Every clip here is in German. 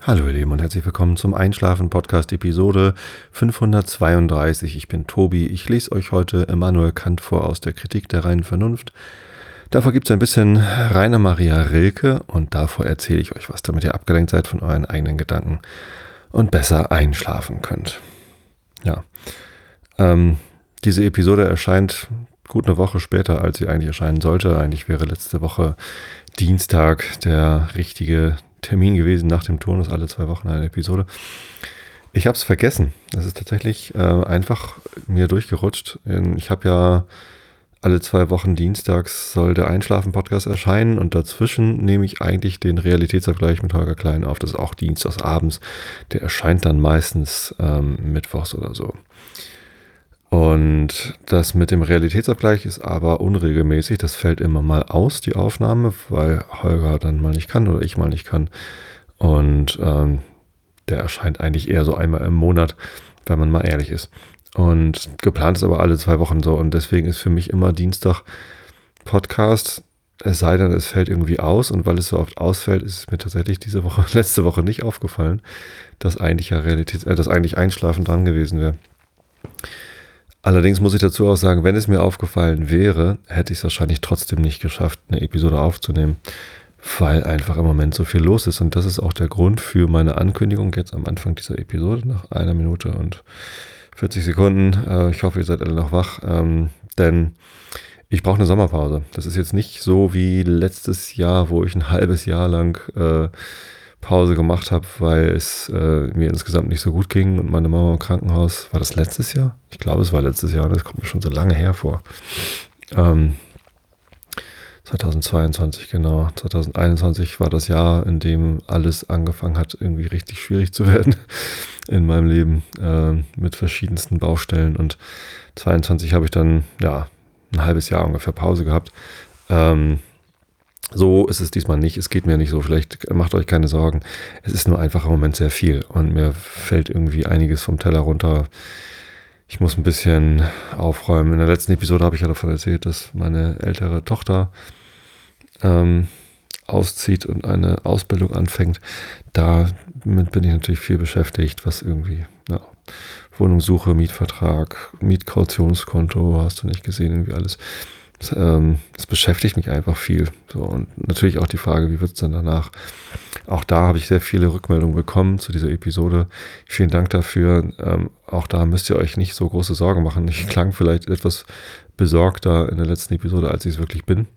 Hallo ihr Lieben und herzlich willkommen zum Einschlafen-Podcast Episode 532. Ich bin Tobi, ich lese euch heute Immanuel Kant vor aus der Kritik der reinen Vernunft. Davor gibt es ein bisschen Rainer Maria Rilke und davor erzähle ich euch was, damit ihr abgelenkt seid von euren eigenen Gedanken und besser einschlafen könnt. Ja, diese Episode erscheint gut eine Woche später, als sie eigentlich erscheinen sollte. Eigentlich wäre letzte Woche Dienstag der richtige Termin gewesen, nach dem Turnus alle 2 Wochen eine Episode. Ich habe es vergessen. Das ist tatsächlich einfach mir durchgerutscht. Ich habe ja alle 2 Wochen dienstags soll der Einschlafen-Podcast erscheinen und dazwischen nehme ich eigentlich den Realitätsabgleich mit Holger Klein auf. Das ist auch dienstags abends. Der erscheint dann meistens mittwochs oder so. Und das mit dem Realitätsabgleich ist aber unregelmäßig. Das fällt immer mal aus, die Aufnahme, weil Holger dann mal nicht kann oder ich mal nicht kann. Und der erscheint eigentlich eher so einmal im Monat, wenn man mal ehrlich ist. Und geplant ist aber alle 2 Wochen so. Und deswegen ist für mich immer Dienstag Podcast. Es sei denn, es fällt irgendwie aus. Und weil es so oft ausfällt, ist es mir tatsächlich letzte Woche nicht aufgefallen, dass eigentlich dass eigentlich Einschlafen dran gewesen wäre. Allerdings muss ich dazu auch sagen, wenn es mir aufgefallen wäre, hätte ich es wahrscheinlich trotzdem nicht geschafft, eine Episode aufzunehmen, weil einfach im Moment so viel los ist. Und das ist auch der Grund für meine Ankündigung jetzt am Anfang dieser Episode, nach 1 Minute und 40 Sekunden. Ich hoffe, ihr seid alle noch wach, denn ich brauche eine Sommerpause. Das ist jetzt nicht so wie letztes Jahr, wo ich ein halbes Jahr lang Pause gemacht habe, weil es mir insgesamt nicht so gut ging und meine Mama im Krankenhaus. War das letztes Jahr? Ich glaube, es war letztes Jahr. Das kommt mir schon so lange her vor. 2022, genau. 2021 war das Jahr, in dem alles angefangen hat, irgendwie richtig schwierig zu werden in meinem Leben mit verschiedensten Baustellen. Und 22 habe ich dann, ja, ein halbes Jahr ungefähr Pause gehabt. So ist es diesmal nicht. Es geht mir nicht so schlecht. Macht euch keine Sorgen. Es ist nur einfach im Moment sehr viel. Und mir fällt irgendwie einiges vom Teller runter. Ich muss ein bisschen aufräumen. In der letzten Episode habe ich ja davon erzählt, dass meine ältere Tochter auszieht und eine Ausbildung anfängt. Damit bin ich natürlich viel beschäftigt, was irgendwie, ja, Wohnungssuche, Mietvertrag, Mietkautionskonto, hast du nicht gesehen, irgendwie alles. Das beschäftigt mich einfach viel. So, und natürlich auch die Frage, wie wird es dann danach? Auch da habe ich sehr viele Rückmeldungen bekommen zu dieser Episode. Vielen Dank dafür. Auch da müsst ihr euch nicht so große Sorgen machen. Ich klang vielleicht etwas besorgter in der letzten Episode, als ich es wirklich bin.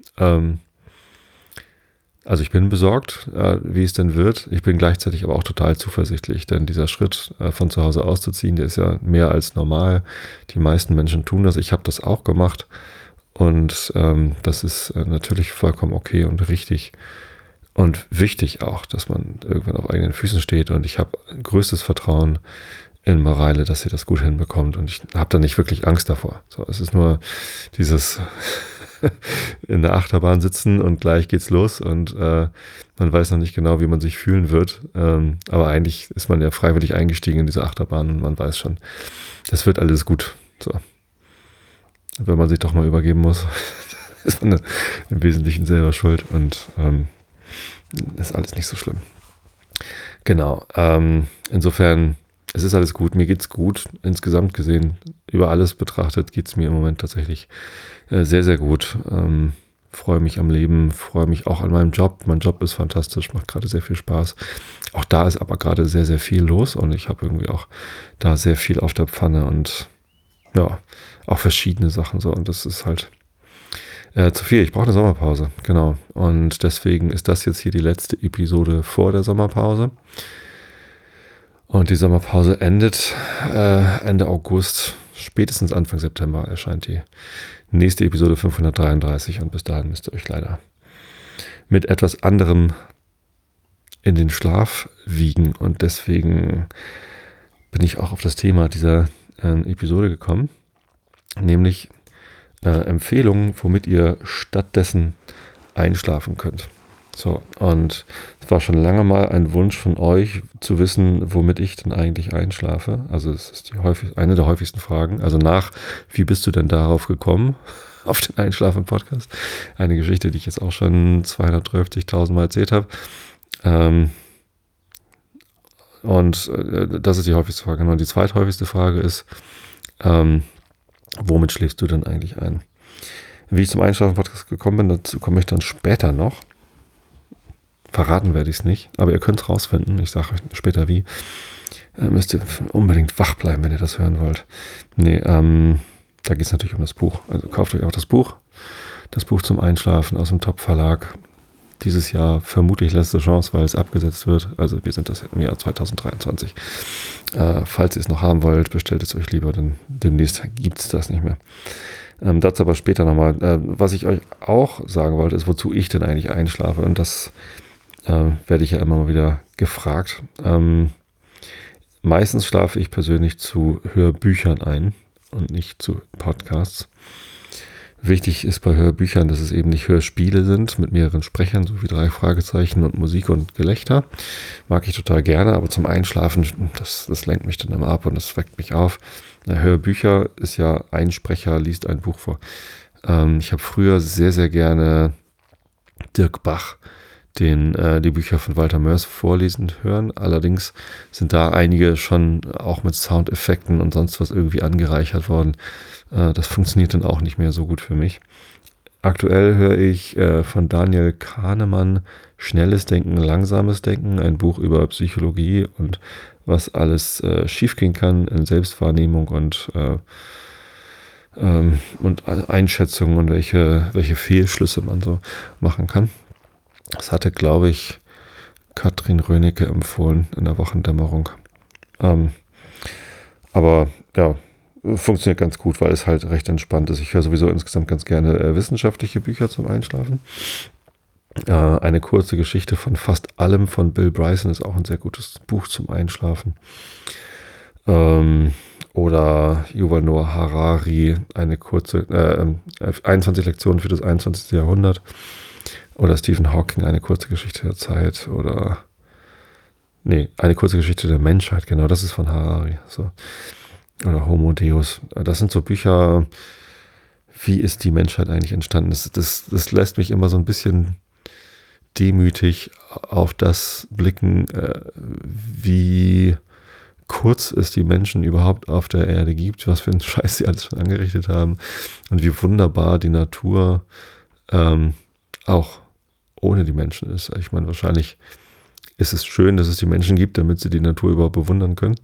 Also ich bin besorgt, wie es denn wird. Ich bin gleichzeitig aber auch total zuversichtlich, denn dieser Schritt von zu Hause auszuziehen, der ist ja mehr als normal. Die meisten Menschen tun das. Ich habe das auch gemacht. Und das ist natürlich vollkommen okay und richtig und wichtig auch, dass man irgendwann auf eigenen Füßen steht. Und ich habe größtes Vertrauen in Mareile, dass sie das gut hinbekommt. Und ich habe da nicht wirklich Angst davor. So, es ist nur dieses in der Achterbahn sitzen und gleich geht's los. Und man weiß noch nicht genau, wie man sich fühlen wird. Aber eigentlich ist man ja freiwillig eingestiegen in diese Achterbahn und man weiß schon, das wird alles gut. So. Wenn man sich doch mal übergeben muss, ist man im Wesentlichen selber schuld und ist alles nicht so schlimm. Genau. Insofern, es ist alles gut. Mir geht's gut. Insgesamt gesehen, über alles betrachtet, geht's mir im Moment tatsächlich sehr, sehr gut. Freue mich am Leben, freue mich auch an meinem Job. Mein Job ist fantastisch, macht gerade sehr viel Spaß. Auch da ist aber gerade sehr, sehr viel los und ich habe irgendwie auch da sehr viel auf der Pfanne und ja, auch verschiedene Sachen so. Und das ist halt zu viel. Ich brauche eine Sommerpause, genau. Und deswegen ist das jetzt hier die letzte Episode vor der Sommerpause. Und die Sommerpause endet Ende August, spätestens Anfang September erscheint die nächste Episode 533. Und bis dahin müsst ihr euch leider mit etwas anderem in den Schlaf wiegen. Und deswegen bin ich auch auf das Thema dieser Episode gekommen, nämlich Empfehlungen, womit ihr stattdessen einschlafen könnt. So, und es war schon lange mal ein Wunsch von euch zu wissen, womit ich denn eigentlich einschlafe. Also es ist eine der häufigsten Fragen. Also wie bist du denn darauf gekommen, auf den Einschlafen-Podcast? Eine Geschichte, die ich jetzt auch schon 230.000 Mal erzählt habe. Und das ist die häufigste Frage. Und die zweithäufigste Frage ist, womit schläfst du denn eigentlich ein? Wie ich zum Einschlafen-Podcast gekommen bin, dazu komme ich dann später noch. Verraten werde ich es nicht, aber ihr könnt es rausfinden. Ich sage euch später wie. Müsst ihr unbedingt wach bleiben, wenn ihr das hören wollt. Nee, da geht es natürlich um das Buch. Also kauft euch auch das Buch. Das Buch zum Einschlafen aus dem Top-Verlag. Dieses Jahr vermutlich letzte Chance, weil es abgesetzt wird. Also wir sind das im Jahr 2023. Falls ihr es noch haben wollt, bestellt es euch lieber, denn demnächst gibt es das nicht mehr. Dazu aber später nochmal. Was ich euch auch sagen wollte, ist, wozu ich denn eigentlich einschlafe. Und das werde ich ja immer mal wieder gefragt. Meistens schlafe ich persönlich zu Hörbüchern ein und nicht zu Podcasts. Wichtig ist bei Hörbüchern, dass es eben nicht Hörspiele sind mit mehreren Sprechern, so wie 3 Fragezeichen und Musik und Gelächter. Mag ich total gerne, aber zum Einschlafen, das lenkt mich dann immer ab und das weckt mich auf. Hörbücher ist ja ein Sprecher, liest ein Buch vor. Ich habe früher sehr, sehr gerne Dirk Bach, die Bücher von Walter Mörs vorlesen hören. Allerdings sind da einige schon auch mit Soundeffekten und sonst was irgendwie angereichert worden. Das funktioniert dann auch nicht mehr so gut für mich. Aktuell höre ich von Daniel Kahnemann Schnelles Denken, Langsames Denken, ein Buch über Psychologie und was alles schiefgehen kann in Selbstwahrnehmung und Einschätzungen und welche Fehlschlüsse man so machen kann. Das hatte, glaube ich, Katrin Rönecke empfohlen in der Wochendämmerung. Aber ja, funktioniert ganz gut, weil es halt recht entspannt ist. Ich höre sowieso insgesamt ganz gerne wissenschaftliche Bücher zum Einschlafen. Eine kurze Geschichte von fast allem von Bill Bryson ist auch ein sehr gutes Buch zum Einschlafen. Oder Yuval Noah Harari, eine kurze 21 Lektionen für das 21. Jahrhundert. Oder Stephen Hawking, eine kurze Geschichte der Zeit. Eine kurze Geschichte der Menschheit, genau, das ist von Harari. So. Oder Homo Deus. Das sind so Bücher, wie ist die Menschheit eigentlich entstanden? Das lässt mich immer so ein bisschen demütig auf das blicken, wie kurz es die Menschen überhaupt auf der Erde gibt, was für einen Scheiß sie alles schon angerichtet haben und wie wunderbar die Natur auch ohne die Menschen ist. Ich meine, wahrscheinlich ist es schön, dass es die Menschen gibt, damit sie die Natur überhaupt bewundern können.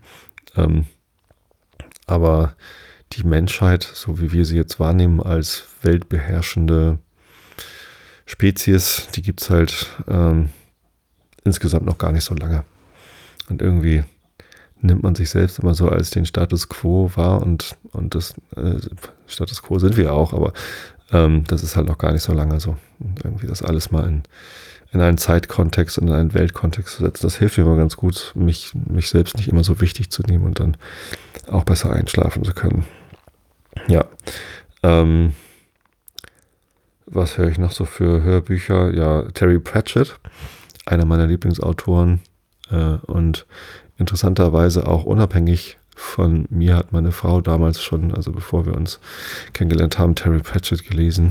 Aber die Menschheit, so wie wir sie jetzt wahrnehmen als weltbeherrschende Spezies, die gibt es halt insgesamt noch gar nicht so lange. Und irgendwie nimmt man sich selbst immer so als den Status Quo wahr und das Status Quo sind wir auch, aber das ist halt noch gar nicht so lange so. Und irgendwie das alles mal in einen Zeitkontext und in einen Weltkontext zu setzen, das hilft mir immer ganz gut, mich selbst nicht immer so wichtig zu nehmen und dann auch besser einschlafen zu können. Ja, was höre ich noch so für Hörbücher? Ja, Terry Pratchett, einer meiner Lieblingsautoren und interessanterweise auch unabhängig von mir hat meine Frau damals schon, also bevor wir uns kennengelernt haben, Terry Pratchett gelesen.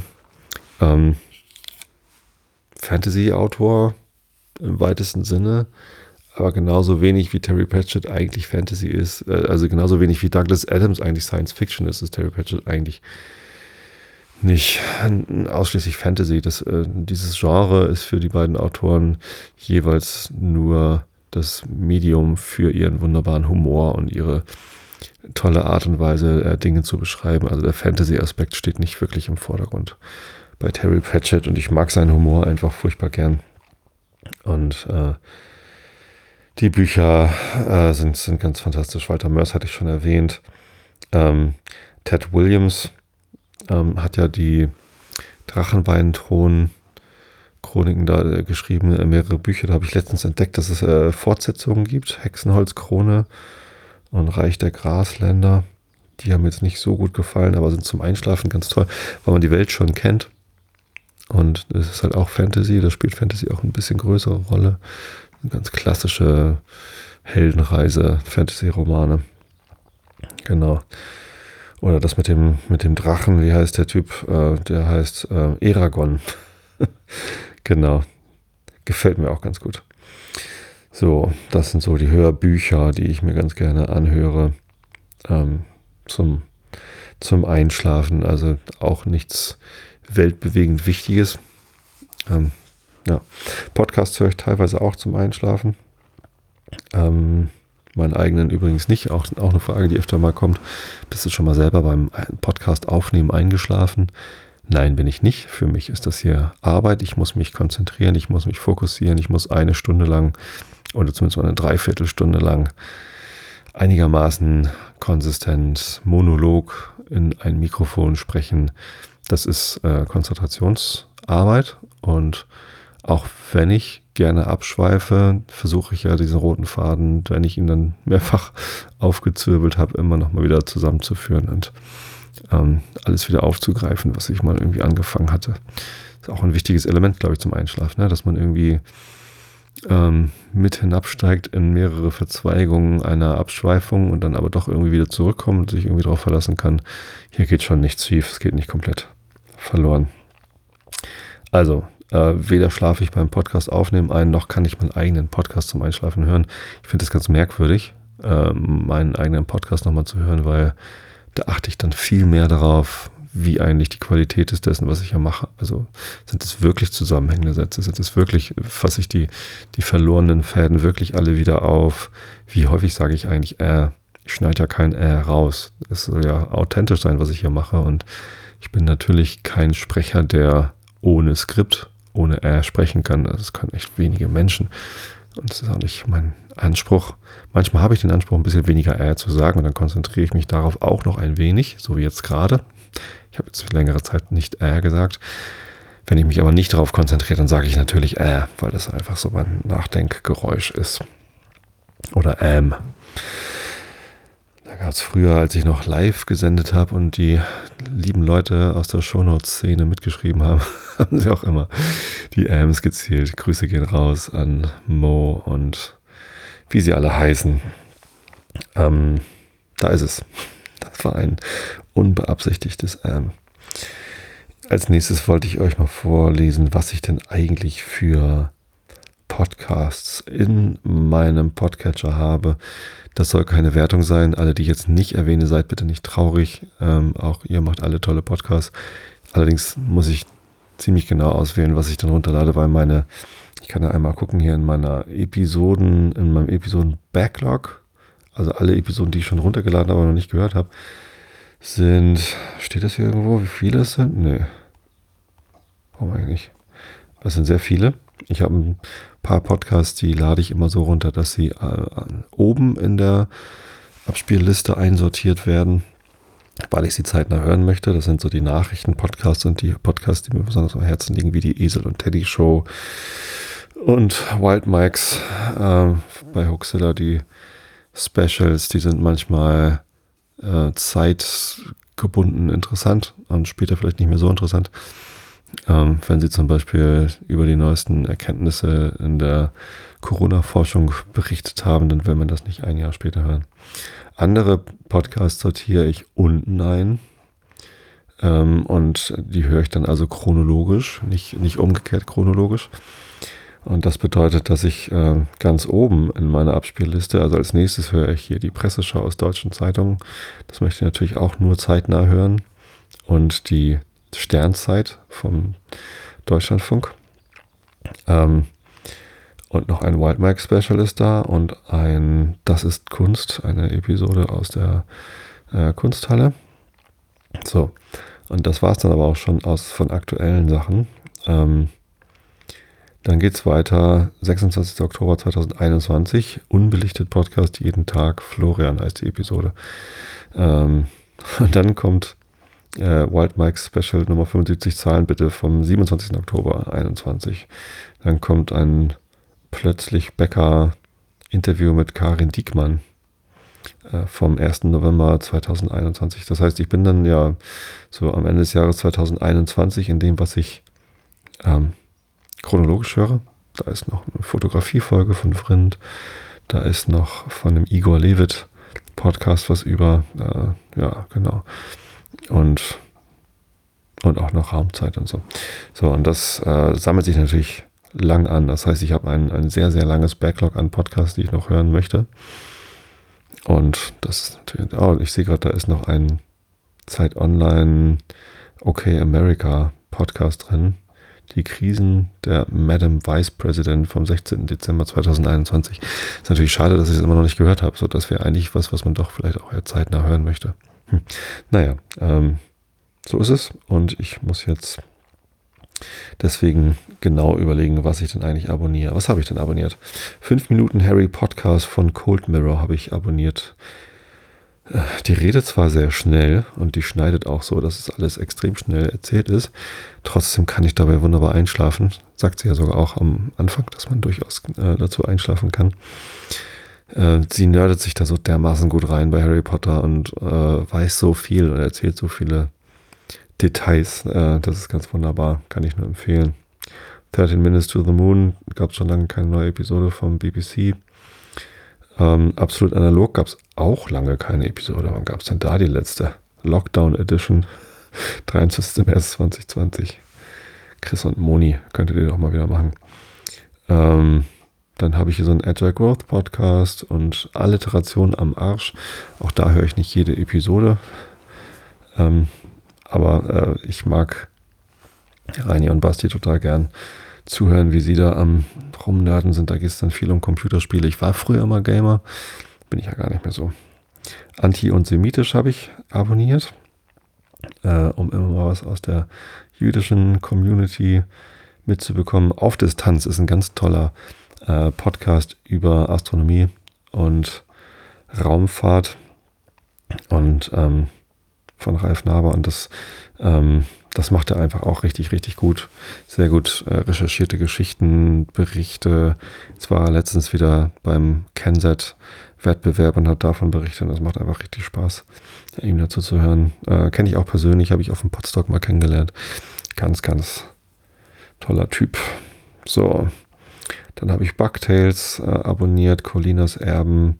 Fantasy-Autor im weitesten Sinne, aber genauso wenig wie Terry Pratchett eigentlich Fantasy ist, also genauso wenig wie Douglas Adams eigentlich Science Fiction ist Terry Pratchett eigentlich nicht ausschließlich Fantasy. Dieses Genre ist für die beiden Autoren jeweils nur das Medium für ihren wunderbaren Humor und ihre tolle Art und Weise, Dinge zu beschreiben. Also der Fantasy-Aspekt steht nicht wirklich im Vordergrund bei Terry Pratchett und ich mag seinen Humor einfach furchtbar gern. Und die Bücher sind ganz fantastisch. Walter Mörs hatte ich schon erwähnt. Ted Williams hat ja die Drachenweinthron Chroniken da geschrieben, mehrere Bücher. Da habe ich letztens entdeckt, dass es Fortsetzungen gibt. Hexenholzkrone und Reich der Grasländer. Die haben mir jetzt nicht so gut gefallen, aber sind zum Einschlafen ganz toll, weil man die Welt schon kennt. Und es ist halt auch Fantasy, da spielt Fantasy auch ein bisschen größere Rolle. Eine ganz klassische Heldenreise, Fantasy-Romane. Genau. Oder das mit dem Drachen, wie heißt der Typ? Der heißt Eragon. Genau. Gefällt mir auch ganz gut. So, das sind so die Hörbücher, die ich mir ganz gerne anhöre, ähm, zum, zum Einschlafen. Also auch nichts weltbewegend Wichtiges. Ähm, ja. Podcasts höre ich teilweise auch zum Einschlafen. Meinen eigenen übrigens nicht. Auch eine Frage, die öfter mal kommt. Bist du schon mal selber beim Podcast aufnehmen eingeschlafen? Nein, bin ich nicht. Für mich ist das hier Arbeit. Ich muss mich konzentrieren, ich muss mich fokussieren, ich muss eine Stunde lang oder zumindest mal eine Dreiviertelstunde lang einigermaßen konsistent Monolog in ein Mikrofon sprechen. Das ist Konzentrationsarbeit, und auch wenn ich gerne abschweife, versuche ich ja diesen roten Faden, wenn ich ihn dann mehrfach aufgezwirbelt habe, immer noch mal wieder zusammenzuführen und alles wieder aufzugreifen, was ich mal irgendwie angefangen hatte. Ist auch ein wichtiges Element, glaube ich, zum Einschlafen, ne? Dass man irgendwie mit hinabsteigt in mehrere Verzweigungen einer Abschweifung und dann aber doch irgendwie wieder zurückkommt und sich irgendwie darauf verlassen kann, hier geht schon nichts schief, es geht nicht komplett verloren. Also, weder schlafe ich beim Podcast aufnehmen ein, noch kann ich meinen eigenen Podcast zum Einschlafen hören. Ich finde es ganz merkwürdig, meinen eigenen Podcast nochmal zu hören, weil da achte ich dann viel mehr darauf, wie eigentlich die Qualität ist dessen, was ich ja mache. Also sind es wirklich zusammenhängende Sätze? Sind es wirklich, fasse ich die verlorenen Fäden wirklich alle wieder auf? Wie häufig sage ich eigentlich Ich schneide ja kein raus. Es soll ja authentisch sein, was ich hier mache. Und ich bin natürlich kein Sprecher, der ohne Skript, ohne sprechen kann. Das können echt wenige Menschen. Und das ist auch nicht mein Anspruch. Manchmal habe ich den Anspruch, ein bisschen weniger zu sagen, und dann konzentriere ich mich darauf auch noch ein wenig, so wie jetzt gerade. Ich habe jetzt für längere Zeit nicht gesagt. Wenn ich mich aber nicht darauf konzentriere, dann sage ich natürlich weil das einfach so mein Nachdenkgeräusch ist. Oder Da gab es früher, als ich noch live gesendet habe und die lieben Leute aus der Shownotes-Szene mitgeschrieben haben, haben sie auch immer die gezielt. Grüße gehen raus an Mo und wie sie alle heißen. Da ist es. Das war ein unbeabsichtigtes Als nächstes wollte ich euch mal vorlesen, was ich denn eigentlich für Podcasts in meinem Podcatcher habe. Das soll keine Wertung sein. Alle, die ich jetzt nicht erwähne, seid bitte nicht traurig. Auch ihr macht alle tolle Podcasts. Allerdings muss ich ziemlich genau auswählen, was ich dann runterlade, weil ich kann ja einmal gucken hier in meinem Episoden-Backlog, also alle Episoden, die ich schon runtergeladen habe, aber noch nicht gehört habe, steht das hier irgendwo, wie viele es sind? Nee. Warum eigentlich? Das sind sehr viele. Ich habe ein paar Podcasts, die lade ich immer so runter, dass sie oben in der Abspielliste einsortiert werden, weil ich sie zeitnah hören möchte. Das sind so die Nachrichten-Podcasts und die Podcasts, die mir besonders am Herzen liegen, wie die Esel und Teddy Show und Wild Mikes bei Hoaxilla. Die Specials, die sind manchmal zeitgebunden interessant und später vielleicht nicht mehr so interessant. Wenn sie zum Beispiel über die neuesten Erkenntnisse in der Corona-Forschung berichtet haben, dann will man das nicht ein Jahr später hören. Andere Podcasts sortiere ich unten ein, und die höre ich dann also chronologisch, nicht umgekehrt chronologisch. Und das bedeutet, dass ich ganz oben in meiner Abspielliste, also als nächstes höre ich hier die Presseschau aus deutschen Zeitungen. Das möchte ich natürlich auch nur zeitnah hören. Und die Sternzeit vom Deutschlandfunk. Und noch ein Wild Mike Special ist da und ein Das ist Kunst, eine Episode aus der Kunsthalle. So, und das war es dann aber auch schon von aktuellen Sachen. Dann geht es weiter, 26. Oktober 2021, unbelichtet Podcast jeden Tag, Florian heißt die Episode. Und dann kommt Wild Mike Special Nummer 75, Zahlen bitte, vom 27. Oktober 21. Dann kommt ein Plötzlich Bäcker Interview mit Karin Diekmann vom 1. November 2021. Das heißt, ich bin dann ja so am Ende des Jahres 2021 in dem, was ich chronologisch höre. Da ist noch eine Fotografiefolge von Vrind. Da ist noch von dem Igor Levit Podcast was über. Ja, genau. Und auch noch Raumzeit und so. So, und das sammelt sich natürlich lang an. Das heißt, ich habe ein sehr, sehr langes Backlog an Podcasts, die ich noch hören möchte. Und das ist natürlich, ich sehe gerade, da ist noch ein Zeit Online Okay America Podcast drin. Die Krisen der Madam Vice President vom 16. Dezember 2021. Ist natürlich schade, dass ich es immer noch nicht gehört habe. So, das wäre eigentlich was man doch vielleicht auch zeitnah hören möchte. Naja, so ist es. Und ich muss jetzt deswegen genau überlegen, was ich denn eigentlich abonniere. Was habe ich denn abonniert? 5 Minuten Harry Podcast von Cold Mirror habe ich abonniert. Die redet zwar sehr schnell und die schneidet auch so, dass es alles extrem schnell erzählt ist. Trotzdem kann ich dabei wunderbar einschlafen. Sagt sie ja sogar auch am Anfang, dass man durchaus dazu einschlafen kann. Sie nerdet sich da so dermaßen gut rein bei Harry Potter und weiß so viel und erzählt so viele Details. Das ist ganz wunderbar, kann ich nur empfehlen. 13 Minutes to the Moon, gab es schon lange keine neue Episode vom BBC. Absolut analog gab es auch lange keine Episode. Wann gab es denn da die letzte? Lockdown Edition, 23. März 2020. Chris und Moni, könntet ihr doch mal wieder machen. Dann habe ich hier so einen Agile Growth Podcast und Alliteration am Arsch. Auch da höre ich nicht jede Episode. Aber ich mag Reini und Basti total gern zuhören, wie sie da am Rumnerden sind. Da geht es dann viel um Computerspiele. Ich war früher immer Gamer, bin ich ja gar nicht mehr so. Anti- und Semitisch habe ich abonniert, um immer mal was aus der jüdischen Community mitzubekommen. Auf Distanz ist ein ganz toller Podcast über Astronomie und Raumfahrt und von Ralf Naber, und das macht er einfach auch richtig, richtig gut. Sehr gut recherchierte Geschichten, Berichte. Jetzt war er letztens wieder beim Kensat-Wettbewerb und hat davon berichtet. Und das macht einfach richtig Spaß, ihm dazu zu hören. Kenne ich auch persönlich, habe ich auf dem Podstock mal kennengelernt. Ganz, ganz toller Typ. So, dann habe ich Bugtails abonniert, Colinas Erben,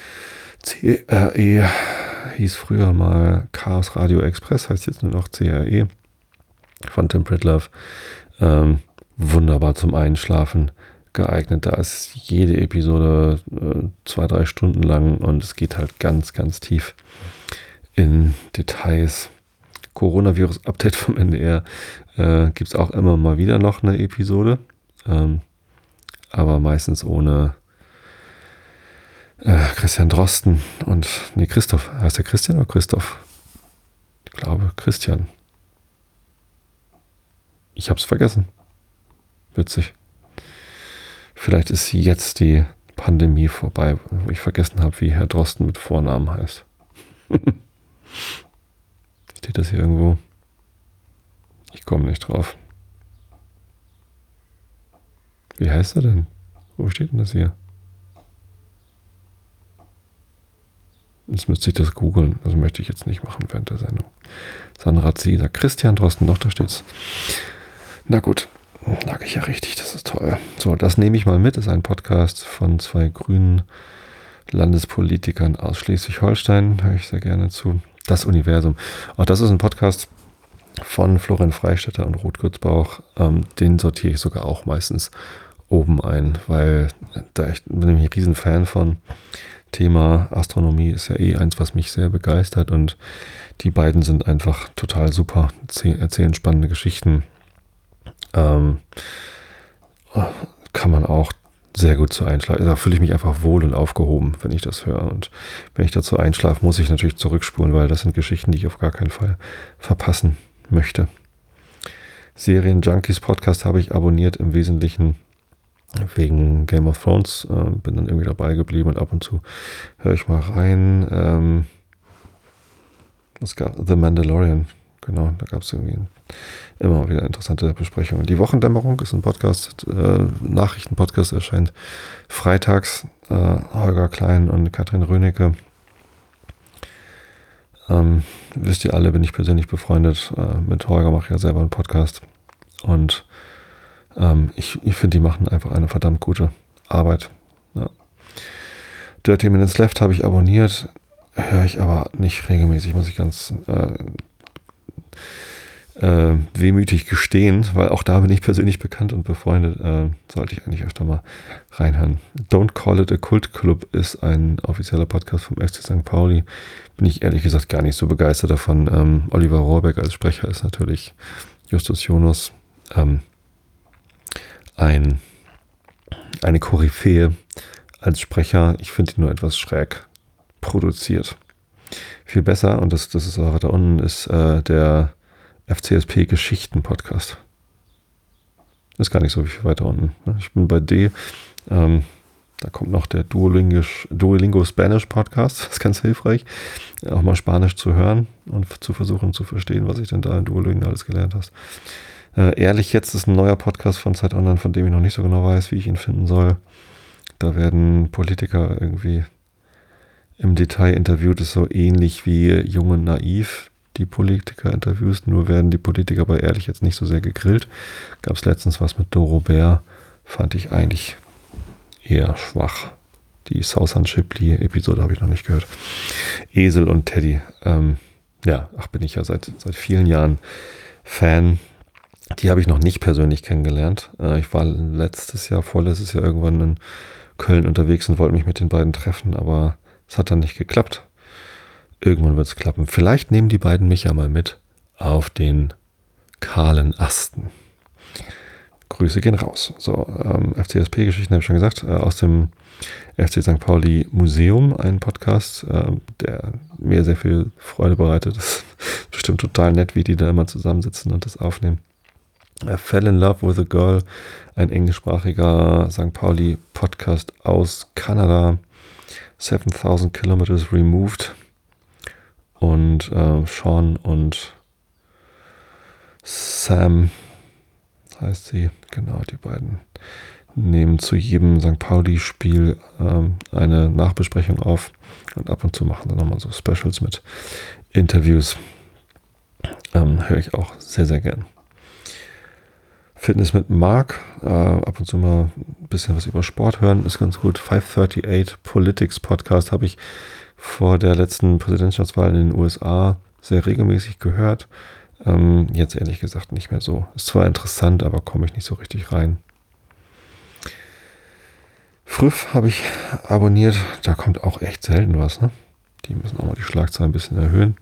CRE, hieß früher mal Chaos Radio Express, heißt jetzt nur noch CRE. Von Tim Pritlove. Wunderbar zum Einschlafen geeignet. Da ist jede Episode 2-3 Stunden lang und es geht halt ganz, ganz tief in Details. Coronavirus-Update vom NDR gibt es auch immer mal wieder noch eine Episode, aber meistens ohne Christian Drosten und Christoph. Heißt der Christian oder Christoph? Ich glaube Christian. Ich hab's vergessen. Witzig. Vielleicht ist jetzt die Pandemie vorbei, wo ich vergessen habe, wie Herr Drosten mit Vornamen heißt. Steht das hier irgendwo? Ich komme nicht drauf. Wie heißt er denn? Wo steht denn das hier? Jetzt müsste ich das googeln. Das möchte ich jetzt nicht machen während der Sendung. Sandra Zieler. Christian Drosten, doch, da steht's. Na gut, lag ich ja richtig, das ist toll. So, das nehme ich mal mit. Das ist ein Podcast von 2 grünen Landespolitikern aus Schleswig-Holstein. Höre ich sehr gerne zu. Das Universum. Auch das ist ein Podcast von Florian Freistetter und Ruth Gützbauch. Den sortiere ich sogar auch meistens oben ein, weil da bin ich ein Riesenfan von. Thema Astronomie ist ja eins, was mich sehr begeistert, und die beiden sind einfach total super, erzählen spannende Geschichten. Kann man auch sehr gut zu einschlafen. Da fühle ich mich einfach wohl und aufgehoben, wenn ich das höre. Und wenn ich dazu einschlafe, muss ich natürlich zurückspulen, weil das sind Geschichten, die ich auf gar keinen Fall verpassen möchte. Serien Junkies Podcast habe ich abonniert, im Wesentlichen wegen Game of Thrones. Bin dann irgendwie dabei geblieben und ab und zu höre ich mal rein. Es gab The Mandalorian. Genau, da gab es irgendwie immer wieder interessante Besprechungen. Die Wochendämmerung ist ein Podcast, Nachrichtenpodcast, erscheint freitags. Holger Klein und Katrin Rönecke. Wisst ihr alle, bin ich persönlich befreundet. Mit Holger mache ich ja selber einen Podcast. Und ich finde, die machen einfach eine verdammt gute Arbeit. Ja. 30 Minutes Left habe ich abonniert. Höre ich aber nicht regelmäßig, muss ich ganz wehmütig gestehen, weil auch da bin ich persönlich bekannt und befreundet, sollte ich eigentlich öfter mal reinhören. Don't Call It a Cult Club ist ein offizieller Podcast vom FC St. Pauli. Bin ich ehrlich gesagt gar nicht so begeistert davon. Oliver Rohrbeck als Sprecher ist natürlich Justus Jonas eine Koryphäe als Sprecher. Ich finde ihn nur etwas schräg produziert. Viel besser, und das ist auch da unten, ist der FCSP Geschichten Podcast. Ist gar nicht so viel weiter unten. Ich bin bei D. Da kommt noch der Duolingo Spanish Podcast. Das ist ganz hilfreich, auch mal Spanisch zu hören und zu versuchen zu verstehen, was ich denn da in Duolingo alles gelernt habe. Ehrlich, jetzt ist ein neuer Podcast von Zeit Online, von dem ich noch nicht so genau weiß, wie ich ihn finden soll. Da werden Politiker irgendwie im Detail interviewt. Das ist so ähnlich wie Jung und Naiv, die Politiker-Interviews. Nur werden die Politiker bei Ehrlich jetzt nicht so sehr gegrillt. Gab es letztens was mit Doro Bär. Fand ich eigentlich eher schwach. Die Sausan Shipley-Episode habe ich noch nicht gehört. Esel und Teddy. Bin ich ja seit vielen Jahren Fan. Die habe ich noch nicht persönlich kennengelernt. Ich war vorletztes Jahr irgendwann in Köln unterwegs und wollte mich mit den beiden treffen, aber es hat dann nicht geklappt. Irgendwann wird es klappen. Vielleicht nehmen die beiden mich ja mal mit auf den kahlen Asten. Grüße gehen raus. So, FCSP-Geschichten habe ich schon gesagt. Aus dem FC St. Pauli Museum, ein Podcast, der mir sehr viel Freude bereitet. Das ist bestimmt total nett, wie die da immer zusammensitzen und das aufnehmen. Fell in Love with a Girl, ein englischsprachiger St. Pauli Podcast aus Kanada. 7000 Kilometers Removed. Und Sean und Sam, heißt sie, genau, die beiden nehmen zu jedem St. Pauli-Spiel eine Nachbesprechung auf und ab und zu machen sie nochmal so Specials mit Interviews. Höre ich auch sehr, sehr gern. Fitness mit Marc, ab und zu mal ein bisschen was über Sport hören, ist ganz gut. 538 Politics Podcast habe ich vor der letzten Präsidentschaftswahl in den USA sehr regelmäßig gehört. Jetzt ehrlich gesagt nicht mehr so. Ist zwar interessant, aber komme ich nicht so richtig rein. Früff habe ich abonniert, da kommt auch echt selten was, ne? Die müssen auch mal die Schlagzeilen ein bisschen erhöhen.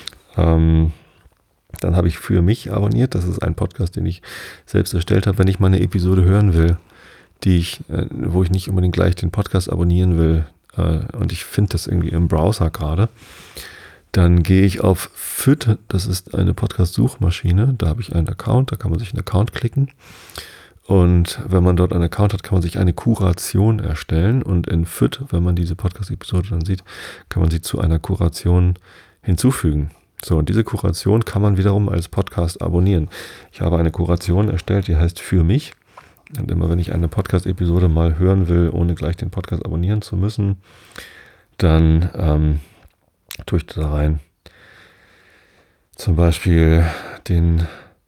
Dann habe ich Für mich abonniert. Das ist ein Podcast, den ich selbst erstellt habe, wenn ich mal eine Episode hören will, wo ich nicht unbedingt gleich den Podcast abonnieren will. Und ich finde das irgendwie im Browser gerade. Dann gehe ich auf FYD, das ist eine Podcast-Suchmaschine. Da habe ich einen Account, da kann man sich einen Account klicken. Und wenn man dort einen Account hat, kann man sich eine Kuration erstellen. Und in FYD, wenn man diese Podcast-Episode dann sieht, kann man sie zu einer Kuration hinzufügen. So, und diese Kuration kann man wiederum als Podcast abonnieren. Ich habe eine Kuration erstellt, die heißt Für mich. Und immer wenn ich eine Podcast-Episode mal hören will, ohne gleich den Podcast abonnieren zu müssen, dann tue ich da rein. Zum Beispiel den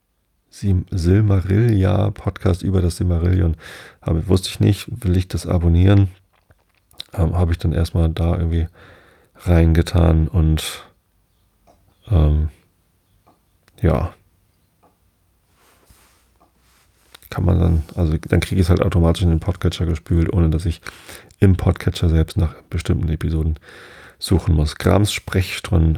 Silmarillion-Podcast über das Silmarillion. Wusste ich nicht, will ich das abonnieren? Habe ich dann erstmal da irgendwie reingetan und kann man dann kriege ich es halt automatisch in den Podcatcher gespült, ohne dass ich im Podcatcher selbst nach bestimmten Episoden suchen muss. Grams Sprechstunde,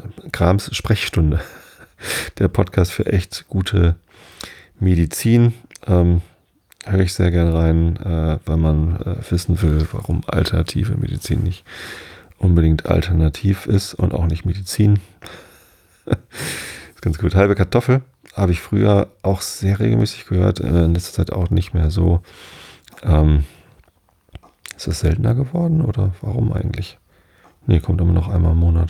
der Podcast für echt gute Medizin. Höre ich sehr gern rein, weil man wissen will, warum alternative Medizin nicht unbedingt alternativ ist und auch nicht Medizin. Ist ganz gut. Halbe Kartoffel habe ich früher auch sehr regelmäßig gehört, in letzter Zeit auch nicht mehr so. Ist es seltener geworden oder warum eigentlich? Nee, kommt immer noch einmal im Monat.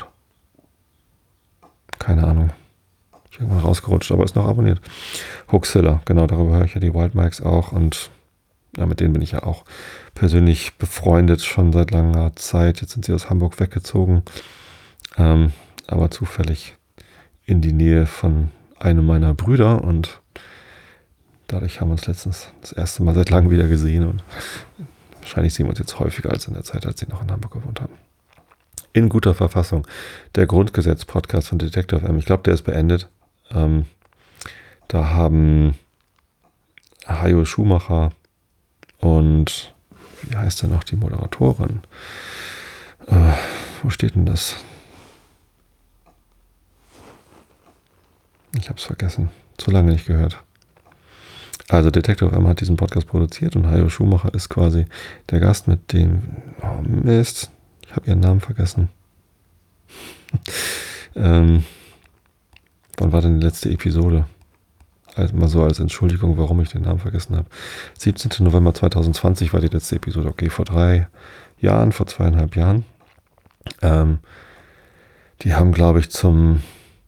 Keine Ahnung. Ich bin irgendwann rausgerutscht, aber ist noch abonniert. Hoaxilla, genau, darüber höre ich ja die Wild Mikes auch und ja, mit denen bin ich ja auch persönlich befreundet, schon seit langer Zeit. Jetzt sind sie aus Hamburg weggezogen, aber zufällig in die Nähe von einem meiner Brüder und dadurch haben wir uns letztens das erste Mal seit langem wieder gesehen und wahrscheinlich sehen wir uns jetzt häufiger als in der Zeit, als sie noch in Hamburg gewohnt haben. In guter Verfassung. Der Grundgesetz-Podcast von Detektor FM. Ich glaube, der ist beendet. Da haben Hajo Schumacher und wie heißt denn noch die Moderatorin? Wo steht denn das? Ich habe es vergessen. Zu lange nicht gehört. Also Detektor FM hat diesen Podcast produziert und Hajo Schumacher ist quasi der Gast, mit dem... Oh Mist, ich habe ihren Namen vergessen. Wann war denn die letzte Episode? Also mal so als Entschuldigung, warum ich den Namen vergessen habe. 17. November 2020 war die letzte Episode. Okay, vor 3 Jahren, vor 2,5 Jahren. Die haben, glaube ich, zum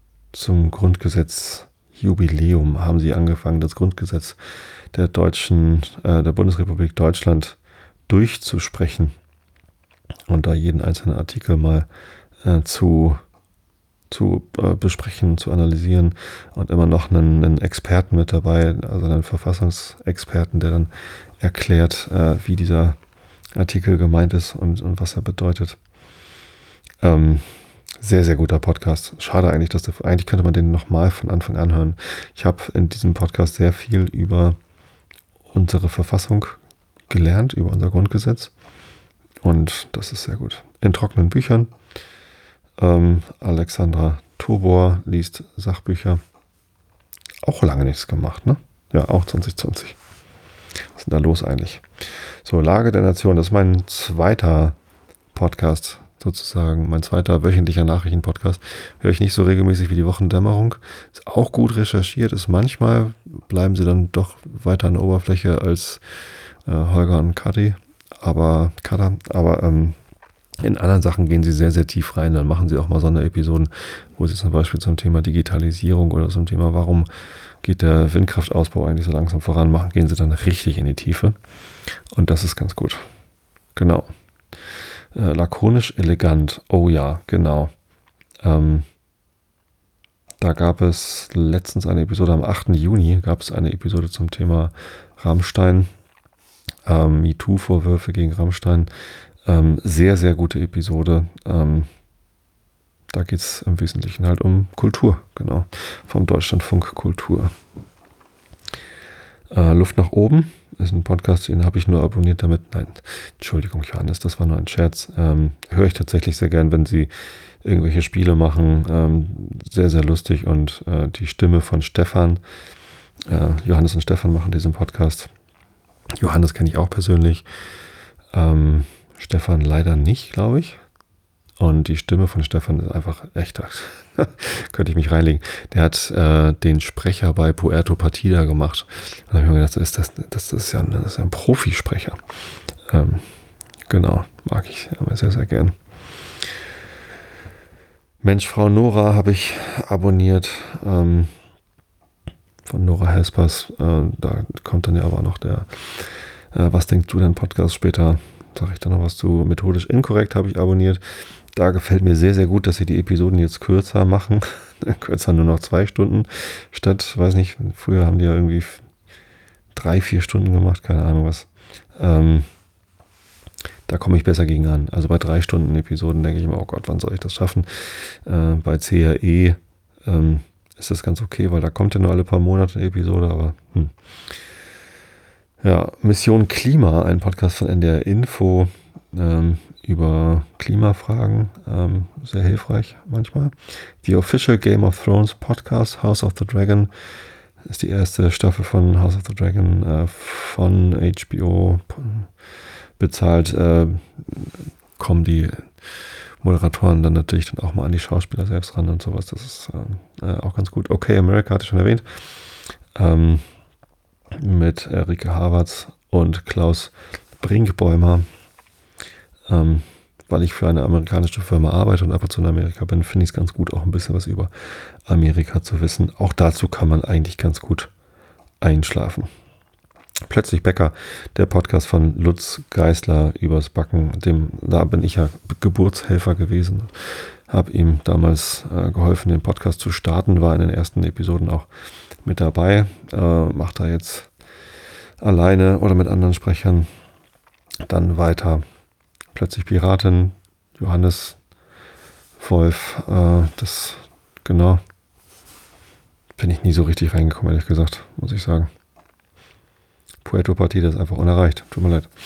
Grundgesetz-Jubiläum haben sie angefangen, das Grundgesetz der Bundesrepublik Deutschland durchzusprechen und da jeden einzelnen Artikel mal zu besprechen, zu analysieren und immer noch einen Experten mit dabei, also einen Verfassungsexperten, der dann erklärt, wie dieser Artikel gemeint ist und was er bedeutet. Sehr, sehr guter Podcast. Schade eigentlich, eigentlich könnte man den nochmal von Anfang an hören. Ich habe in diesem Podcast sehr viel über unsere Verfassung gelernt, über unser Grundgesetz. Und das ist sehr gut. In trockenen Büchern. Alexandra Tobor liest Sachbücher. Auch lange nichts gemacht, ne? Ja, auch 2020. Was ist denn da los eigentlich? So, Lage der Nation, das ist mein zweiter Podcast sozusagen, mein zweiter wöchentlicher Nachrichtenpodcast. Höre ich nicht so regelmäßig wie die Wochendämmerung. Ist auch gut recherchiert, ist manchmal, bleiben sie dann doch weiter an der Oberfläche als Holger und Kader, aber in anderen Sachen gehen sie sehr, sehr tief rein. Dann machen sie auch mal Sonderepisoden, wo sie zum Beispiel zum Thema Digitalisierung oder zum Thema, warum geht der Windkraftausbau eigentlich so langsam voran, gehen sie dann richtig in die Tiefe. Und das ist ganz gut. Genau. Lakonisch elegant. Oh ja, genau. Da gab es letztens eine Episode, am 8. Juni gab es eine Episode zum Thema Rammstein. MeToo-Vorwürfe gegen Rammstein. Sehr, sehr gute Episode. Da geht es im Wesentlichen halt um Kultur, genau. Vom Deutschlandfunk Kultur. Luft nach oben ist ein Podcast, den habe ich nur abonniert damit. Nein, Entschuldigung, Johannes, das war nur ein Scherz. Höre ich tatsächlich sehr gern, wenn sie irgendwelche Spiele machen. Sehr, sehr lustig. Und die Stimme von Stefan, Johannes und Stefan machen diesen Podcast. Johannes kenne ich auch persönlich. Stefan leider nicht, glaube ich. Und die Stimme von Stefan ist einfach echt, könnte ich mich reinlegen. Der hat den Sprecher bei Puerto Partida gemacht. Und da habe ich mir gedacht, das ist ja ein Profisprecher. Genau, mag ich sehr, sehr gern. Mensch, Frau Nora habe ich abonniert. Von Nora Hespers. Da kommt dann ja aber noch der Was denkst du denn Podcast später? Sage ich dann noch was zu. Methodisch inkorrekt habe ich abonniert. Da gefällt mir sehr, sehr gut, dass sie die Episoden jetzt kürzer machen. Kürzer nur noch 2 Stunden statt, weiß nicht, früher haben die ja irgendwie 3-4 Stunden gemacht, keine Ahnung was. Da komme ich besser gegen an. Also bei 3 Stunden Episoden denke ich mir, oh Gott, wann soll ich das schaffen? Bei CRE ist das ganz okay, weil da kommt ja nur alle paar Monate eine Episode, aber Ja, Mission Klima, ein Podcast von NDR Info über Klimafragen, sehr hilfreich manchmal. Die Official Game of Thrones Podcast, House of the Dragon, ist die erste Staffel von House of the Dragon von HBO bezahlt. Kommen die Moderatoren dann natürlich dann auch mal an die Schauspieler selbst ran und sowas. Das ist auch ganz gut. Okay, America hatte ich schon erwähnt. Mit Rike Havertz und Klaus Brinkbäumer. Weil ich für eine amerikanische Firma arbeite und ab und zu in Amerika bin, finde ich es ganz gut, auch ein bisschen was über Amerika zu wissen. Auch dazu kann man eigentlich ganz gut einschlafen. Plötzlich Bäcker, der Podcast von Lutz Geisler übers Backen, da bin ich ja Geburtshelfer gewesen, habe ihm damals geholfen, den Podcast zu starten, war in den ersten Episoden auch mit dabei, macht er jetzt alleine oder mit anderen Sprechern dann weiter. Plötzlich Piratin, Johannes Wolf, das genau, bin ich nie so richtig reingekommen, ehrlich gesagt, muss ich sagen. Puerto Partida ist einfach unerreicht. Tut mir leid.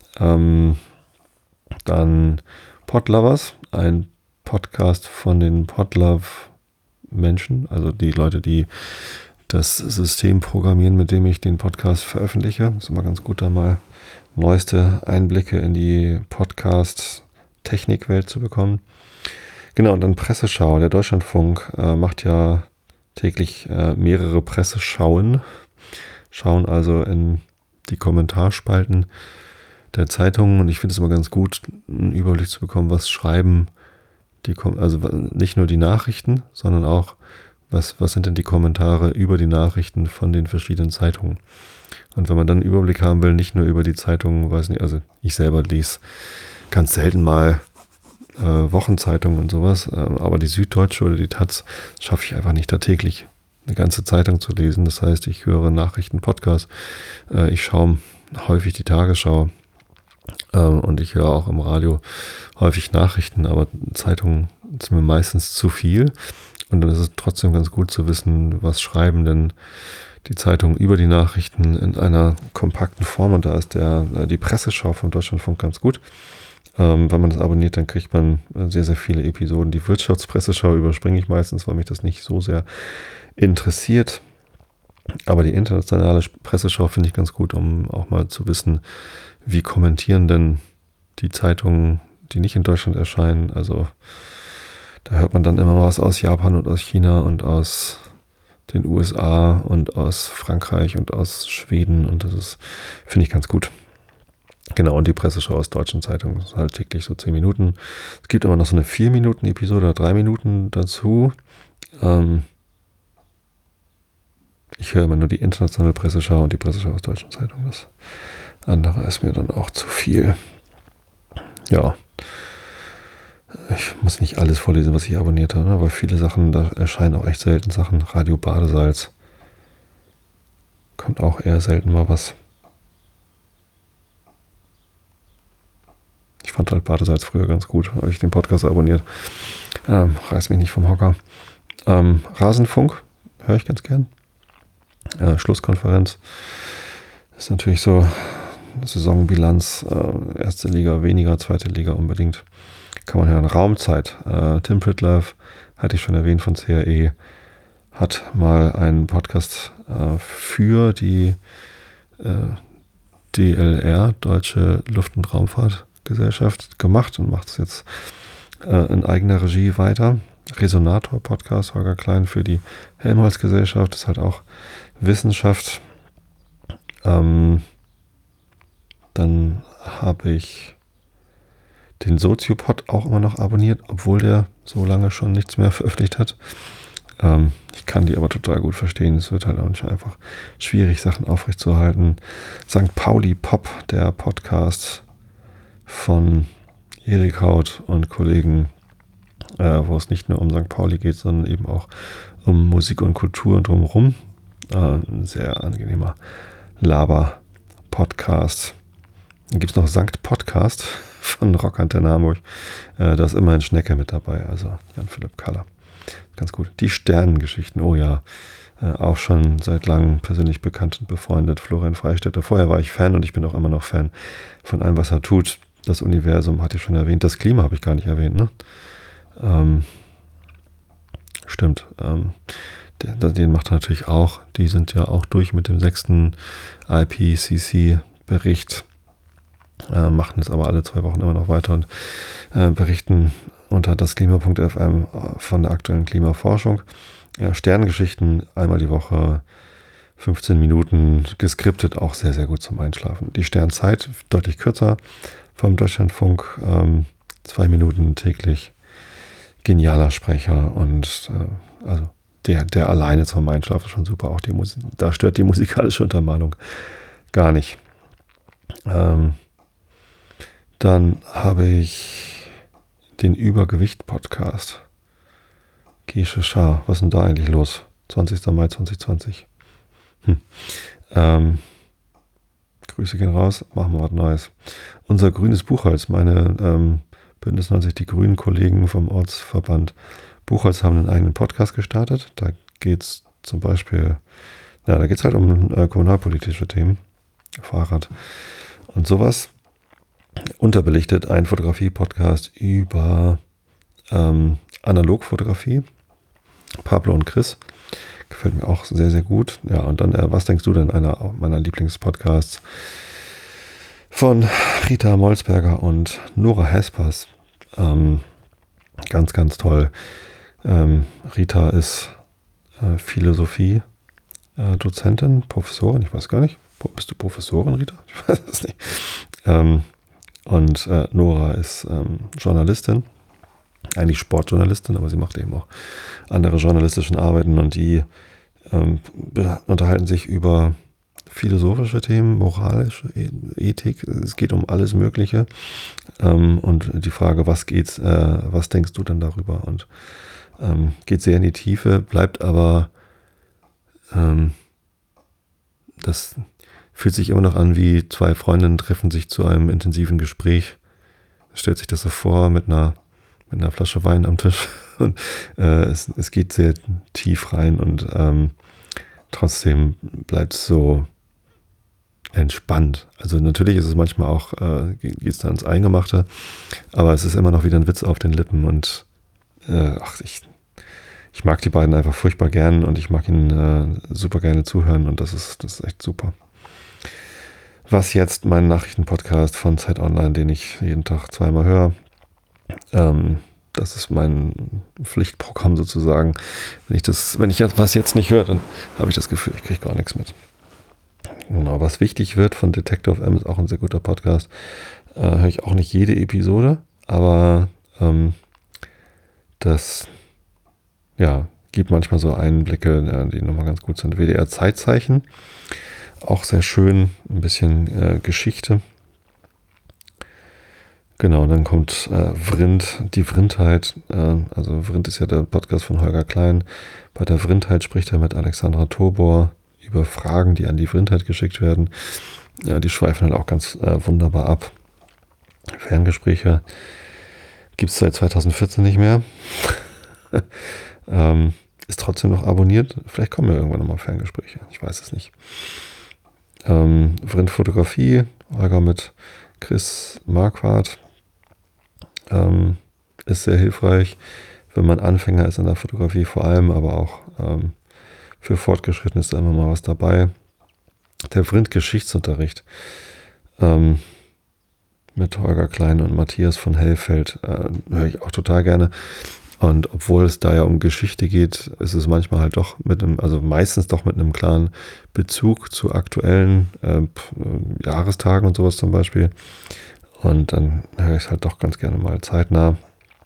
Dann Podlovers, ein Podcast von den Podlove-Menschen, also die Leute, die das System programmieren, mit dem ich den Podcast veröffentliche. Das ist immer ganz gut, da mal neueste Einblicke in die Podcast-Technikwelt zu bekommen. Genau, und dann Presseschau. Der Deutschlandfunk macht ja täglich mehrere Presseschauen, schauen also in die Kommentarspalten der Zeitungen, und ich finde es immer ganz gut, einen Überblick zu bekommen, was schreiben also nicht nur die Nachrichten, sondern auch, was sind denn die Kommentare über die Nachrichten von den verschiedenen Zeitungen. Und wenn man dann einen Überblick haben will, nicht nur über die Zeitungen, weiß nicht, also ich selber lese ganz selten mal Wochenzeitungen und sowas, aber die Süddeutsche oder die Taz schaffe ich einfach nicht, da täglich eine ganze Zeitung zu lesen. Das heißt, ich höre Nachrichten-Podcasts, ich schaue häufig die Tagesschau und ich höre auch im Radio häufig Nachrichten, aber Zeitungen ist mir meistens zu viel, und dann ist es trotzdem ganz gut zu wissen, was schreiben denn die Zeitungen über die Nachrichten in einer kompakten Form, und da ist die Presseschau vom Deutschlandfunk ganz gut. Wenn man das abonniert, dann kriegt man sehr, sehr viele Episoden. Die Wirtschaftspresseschau überspringe ich meistens, weil mich das nicht so sehr interessiert. Aber die internationale Presseschau finde ich ganz gut, um auch mal zu wissen, wie kommentieren denn die Zeitungen, die nicht in Deutschland erscheinen. Also da hört man dann immer was aus Japan und aus China und aus den USA und aus Frankreich und aus Schweden, und das ist, finde ich, ganz gut. Genau, und die Presseschau aus deutschen Zeitungen ist halt täglich so 10 Minuten. Es gibt immer noch so eine 4-Minuten-Episode oder 3 Minuten dazu. Ich höre immer nur die internationale Presseschau und die Presseschau aus deutschen Zeitungen. Das andere ist mir dann auch zu viel. Ja, ich muss nicht alles vorlesen, was ich abonniert habe, aber viele Sachen, da erscheinen auch echt selten Sachen. Radio Badesalz. Kommt auch eher selten mal was. Ich fand halt Badesalz früher ganz gut, habe ich den Podcast abonniert. Reiß mich nicht vom Hocker. Rasenfunk höre ich ganz gern. Schlusskonferenz ist natürlich so Saisonbilanz, erste Liga weniger, zweite Liga unbedingt. Kann man hören. Raumzeit. Tim Pritlove, hatte ich schon erwähnt, von CRE, hat mal einen Podcast für die DLR, Deutsche Luft- und Raumfahrtgesellschaft, gemacht und macht es jetzt in eigener Regie weiter. Resonator-Podcast, Holger Klein für die Helmholtz-Gesellschaft, ist halt auch Wissenschaft. Dann habe ich den Soziopod auch immer noch abonniert, obwohl der so lange schon nichts mehr veröffentlicht hat. Ich kann die aber total gut verstehen. Es wird halt auch nicht einfach schwierig, Sachen aufrechtzuerhalten. St. Pauli Pop, der Podcast von Erik Haut und Kollegen, wo es nicht nur um St. Pauli geht, sondern eben auch um Musik und Kultur und drumherum. Ein sehr angenehmer Laber-Podcast. Dann gibt es noch Sankt Podcast von Rockantenne Hamburg. Da ist immerhin Schnecke mit dabei, also Jan-Philipp Kaller. Ganz gut. Die Sternengeschichten, oh ja. Auch schon seit langem persönlich bekannt und befreundet. Florian Freistetter. Vorher war ich Fan und ich bin auch immer noch Fan von allem, was er tut. Das Universum hatte ich schon erwähnt. Das Klima habe ich gar nicht erwähnt, ne? Stimmt. Den macht er natürlich auch. Die sind ja auch durch mit dem 6. IPCC-Bericht. Machen jetzt aber alle 2 Wochen immer noch weiter und berichten unter dasklima.fm von der aktuellen Klimaforschung. Ja, Sternengeschichten einmal die Woche, 15 Minuten, geskriptet, auch sehr, sehr gut zum Einschlafen. Die Sternzeit deutlich kürzer vom Deutschlandfunk, 2 Minuten täglich. Genialer Sprecher und also der alleine zum Einschlafen ist schon super. Auch die Musik, da stört die musikalische Untermalung gar nicht. Dann habe ich den Übergewicht-Podcast. Gesche Schar, was ist denn da eigentlich los? 20. Mai 2020. Grüße gehen raus, machen wir was Neues. Unser grünes Buchholz, meine Bündnis 90, die grünen Kollegen vom Ortsverband Buchholz haben einen eigenen Podcast gestartet. Da geht es zum Beispiel, ja, da geht es halt um kommunalpolitische Themen, Fahrrad und sowas. Unterbelichtet ein Fotografie-Podcast über Analogfotografie. Pablo und Chris. Gefällt mir auch sehr, sehr gut. Ja, und dann, was denkst du denn, einer meiner Lieblingspodcasts von Rita Molsberger und Nora Hespers. Ganz, ganz toll. Rita ist Philosophie-Dozentin, Professorin, ich weiß gar nicht. Bist du Professorin, Rita? Ich weiß es nicht. Und Nora ist Journalistin, eigentlich Sportjournalistin, aber sie macht eben auch andere journalistischen Arbeiten und die unterhalten sich über philosophische Themen, moralische Ethik. Es geht um alles Mögliche und die Frage, was denkst du denn darüber? Und geht sehr in die Tiefe, bleibt aber das fühlt sich immer noch an, wie zwei Freundinnen treffen sich zu einem intensiven Gespräch. Stellt sich das so vor mit einer Flasche Wein am Tisch. Und es geht sehr tief rein und trotzdem bleibt es so entspannt. Also natürlich ist es manchmal auch, geht es da ins Eingemachte, aber es ist immer noch wieder ein Witz auf den Lippen und ich mag die beiden einfach furchtbar gern und ich mag ihnen super gerne zuhören und das ist echt super. Was jetzt mein Nachrichtenpodcast von Zeit Online, den ich jeden Tag zweimal höre, das ist mein Pflichtprogramm sozusagen. Wenn ich was jetzt nicht höre, dann habe ich das Gefühl, ich kriege gar nichts mit. Genau, was wichtig wird von Detektor FM ist auch ein sehr guter Podcast. Höre ich auch nicht jede Episode, aber das gibt manchmal so Einblicke, die nochmal ganz gut sind. WDR Zeitzeichen, auch sehr schön, ein bisschen Geschichte. Genau, dann kommt Vrind, die Vrindheit. Also Vrind ist ja der Podcast von Holger Klein. Bei der Vrindheit spricht er mit Alexandra Tobor über Fragen, die an die Vrindheit geschickt werden. Ja, die schweifen halt auch ganz wunderbar ab. Ferngespräche gibt es seit 2014 nicht mehr. Ist trotzdem noch abonniert. Vielleicht kommen ja irgendwann nochmal Ferngespräche. Ich weiß es nicht. Vrind Fotografie, Holger mit Chris Marquardt. Ist sehr hilfreich, wenn man Anfänger ist in der Fotografie vor allem, aber auch für Fortgeschrittene ist da immer mal was dabei. Der Vrind Geschichtsunterricht mit Holger Klein und Matthias von Hellfeld höre ich auch total gerne. Und obwohl es da ja um Geschichte geht, ist es manchmal halt doch meistens doch mit einem klaren Bezug zu aktuellen Jahrestagen und sowas zum Beispiel. Und dann höre ich es halt doch ganz gerne mal zeitnah.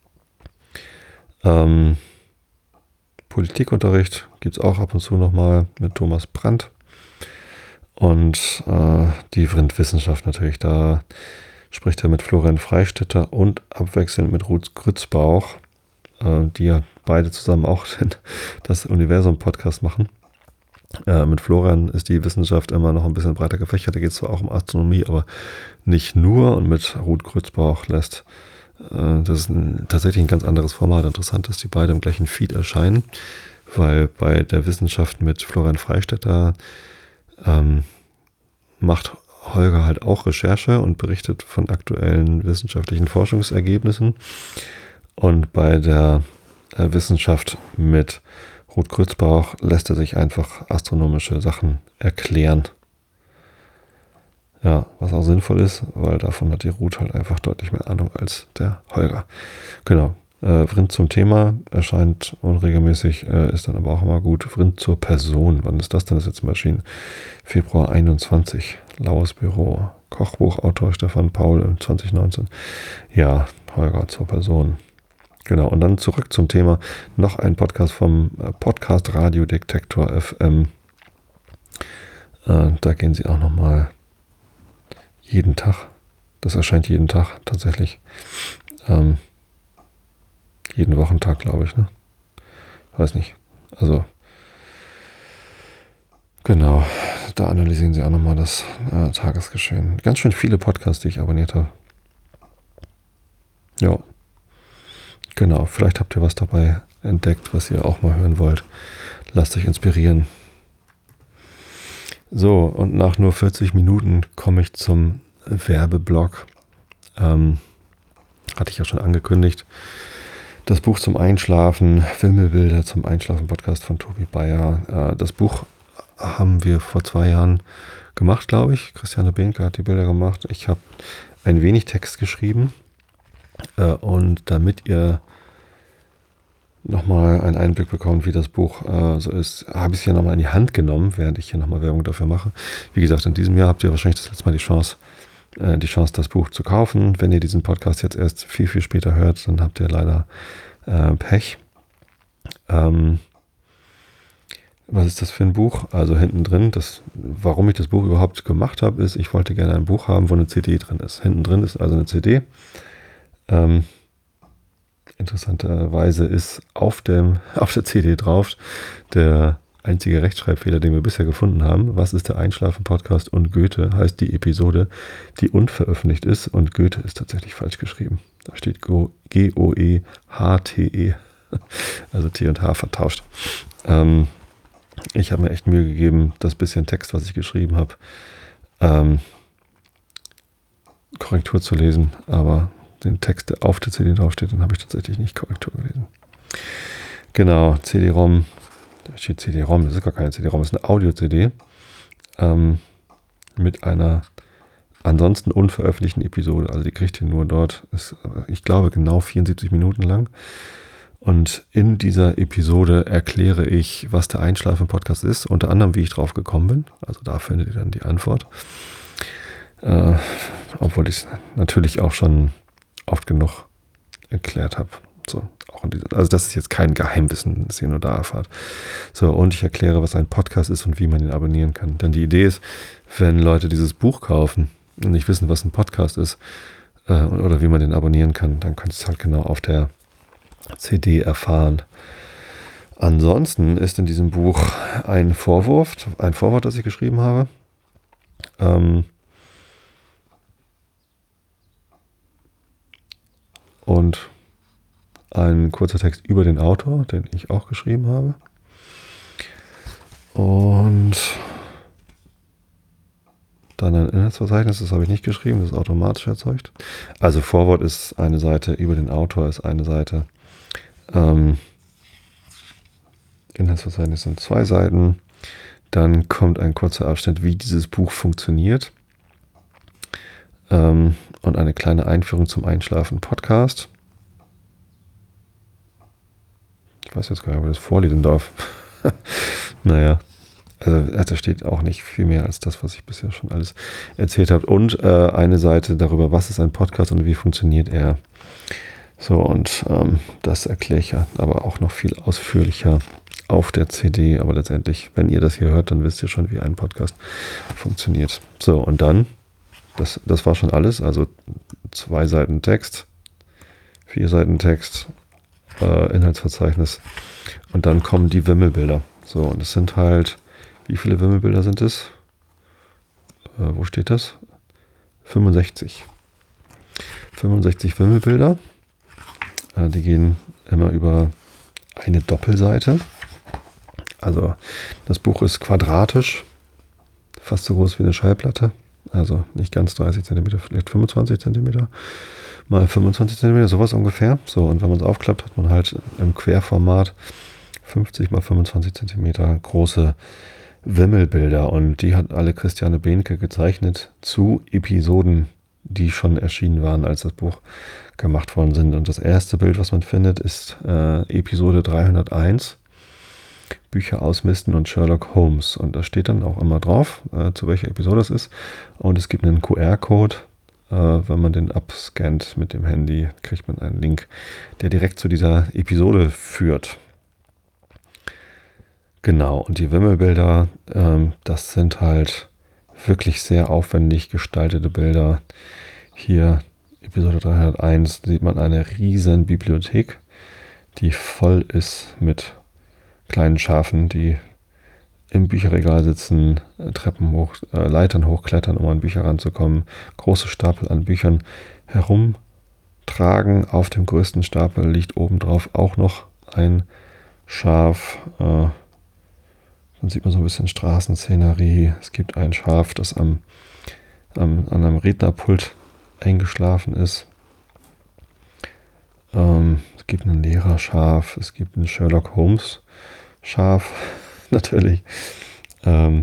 Politikunterricht gibt es auch ab und zu nochmal mit Thomas Brandt. Und die Vrind-Wissenschaft natürlich, da spricht er mit Florian Freistetter und abwechselnd mit Ruth Grützbauch, die ja beide zusammen auch das Universum-Podcast machen. Mit Florian ist die Wissenschaft immer noch ein bisschen breiter gefächert. Da geht es zwar auch um Astronomie, aber nicht nur. Und mit Ruth Grützbauch das ist tatsächlich ein ganz anderes Format. Interessant, dass die beide im gleichen Feed erscheinen, weil bei der Wissenschaft mit Florian Freistetter macht Holger halt auch Recherche und berichtet von aktuellen wissenschaftlichen Forschungsergebnissen. Und bei der Wissenschaft mit Ruth Grützbauch lässt er sich einfach astronomische Sachen erklären. Ja, was auch sinnvoll ist, weil davon hat die Ruth halt einfach deutlich mehr Ahnung als der Holger. Genau. Vrind zum Thema erscheint unregelmäßig, ist dann aber auch immer gut. Vrind zur Person. Wann ist das denn? Das ist jetzt mal erschienen. Februar 21. Laues Büro. Kochbuchautor Stefan Paul im 2019. Ja, Holger zur Person. Genau, und dann zurück zum Thema. Noch ein Podcast vom Podcast Radio Detektor FM. Da gehen sie auch nochmal jeden Tag. Das erscheint jeden Tag tatsächlich. Jeden Wochentag, glaube ich, ne? Weiß nicht. Also, genau. Da analysieren sie auch nochmal das Tagesgeschehen. Ganz schön viele Podcasts, die ich abonniert habe. Ja. Genau, vielleicht habt ihr was dabei entdeckt, was ihr auch mal hören wollt. Lasst euch inspirieren. So, und nach nur 40 Minuten komme ich zum Werbeblock. Hatte ich ja schon angekündigt. Das Buch zum Einschlafen, Wimmelbilder zum Einschlafen, Podcast von Tobi Bayer. Das Buch haben wir vor 2 Jahren gemacht, glaube ich. Christiane Behnke hat die Bilder gemacht. Ich habe ein wenig Text geschrieben. Und damit ihr nochmal einen Einblick bekommt, wie das Buch so ist, habe ich es hier nochmal in die Hand genommen, während ich hier nochmal Werbung dafür mache. Wie gesagt, in diesem Jahr habt ihr wahrscheinlich das letzte Mal die Chance, das Buch zu kaufen. Wenn ihr diesen Podcast jetzt erst viel, viel später hört, dann habt ihr leider Pech. Was ist das für ein Buch? Also hinten drin, warum ich das Buch überhaupt gemacht habe, ist, ich wollte gerne ein Buch haben, wo eine CD drin ist. Hinten drin ist also eine CD. Interessanterweise ist auf der CD drauf der einzige Rechtschreibfehler, den wir bisher gefunden haben. Was ist der Einschlafen-Podcast? Und Goethe heißt die Episode, die unveröffentlicht ist. Und Goethe ist tatsächlich falsch geschrieben. Da steht G-O-E-H-T-E. Also T und H vertauscht. Ich habe mir echt Mühe gegeben, das bisschen Text, was ich geschrieben habe, Korrektur zu lesen. Aber den Text, der auf der CD draufsteht, den habe ich tatsächlich nicht Korrektur gelesen. Genau, CD-ROM. Da steht CD-ROM, das ist gar keine CD-ROM, das ist eine Audio-CD mit einer ansonsten unveröffentlichten Episode. Also die kriegt ihr nur dort. Ist, ich glaube, genau 74 Minuten lang. Und in dieser Episode erkläre ich, was der Einschlafen-Podcast ist. Unter anderem, wie ich drauf gekommen bin. Also da findet ihr dann die Antwort. Obwohl ich es natürlich auch schon oft genug erklärt habe. So, auch also das ist jetzt kein Geheimwissen, das ihr nur da erfahrt. So, und ich erkläre, was ein Podcast ist und wie man ihn abonnieren kann. Denn die Idee ist, wenn Leute dieses Buch kaufen und nicht wissen, was ein Podcast ist oder wie man den abonnieren kann, dann könnt ihr es halt genau auf der CD erfahren. Ansonsten ist in diesem Buch ein Vorwort, das ich geschrieben habe. Und ein kurzer Text über den Autor, den ich auch geschrieben habe. Und dann ein Inhaltsverzeichnis, das habe ich nicht geschrieben, das ist automatisch erzeugt. Also Vorwort ist eine Seite, über den Autor ist eine Seite. Inhaltsverzeichnis sind 2 Seiten. Dann kommt ein kurzer Abschnitt, wie dieses Buch funktioniert. Und eine kleine Einführung zum Einschlafen-Podcast. Ich weiß jetzt gar nicht, ob ich das vorlesen darf. Naja, also da steht auch nicht viel mehr als das, was ich bisher schon alles erzählt habe. Und eine Seite darüber, was ist ein Podcast und wie funktioniert er. So, und das erkläre ich ja aber auch noch viel ausführlicher auf der CD. Aber letztendlich, wenn ihr das hier hört, dann wisst ihr schon, wie ein Podcast funktioniert. So, und dann, das war schon alles. Also 2 Seiten Text, 4 Seiten Text, Inhaltsverzeichnis. Und dann kommen die Wimmelbilder. So, und es sind halt, wie viele Wimmelbilder sind es? Wo steht das? 65. 65 Wimmelbilder. Die gehen immer über eine Doppelseite. Also das Buch ist quadratisch, fast so groß wie eine Schallplatte. Also nicht ganz 30 cm, vielleicht 25 cm mal 25 cm, sowas ungefähr. So, und wenn man es aufklappt, hat man halt im Querformat 50 mal 25 cm große Wimmelbilder. Und die hat alle Christiane Behnke gezeichnet zu Episoden, die schon erschienen waren, als das Buch gemacht worden sind. Und das erste Bild, was man findet, ist Episode 301, Bücher ausmisten und Sherlock Holmes. Und da steht dann auch immer drauf, zu welcher Episode es ist. Und es gibt einen QR-Code. Wenn man den abscannt mit dem Handy, kriegt man einen Link, der direkt zu dieser Episode führt. Genau, und die Wimmelbilder, das sind halt wirklich sehr aufwendig gestaltete Bilder. Hier, Episode 301, sieht man eine riesen Bibliothek, die voll ist mit kleinen Schafen, die im Bücherregal sitzen, Treppen hoch, Leitern hochklettern, um an Bücher ranzukommen, große Stapel an Büchern herumtragen. Auf dem größten Stapel liegt obendrauf auch noch ein Schaf. Dann sieht man so ein bisschen Straßenszenerie. Es gibt ein Schaf, das an einem Rednerpult eingeschlafen ist. Es gibt ein Lehrerschaf, es gibt ein Sherlock Holmes Schaf, natürlich. Es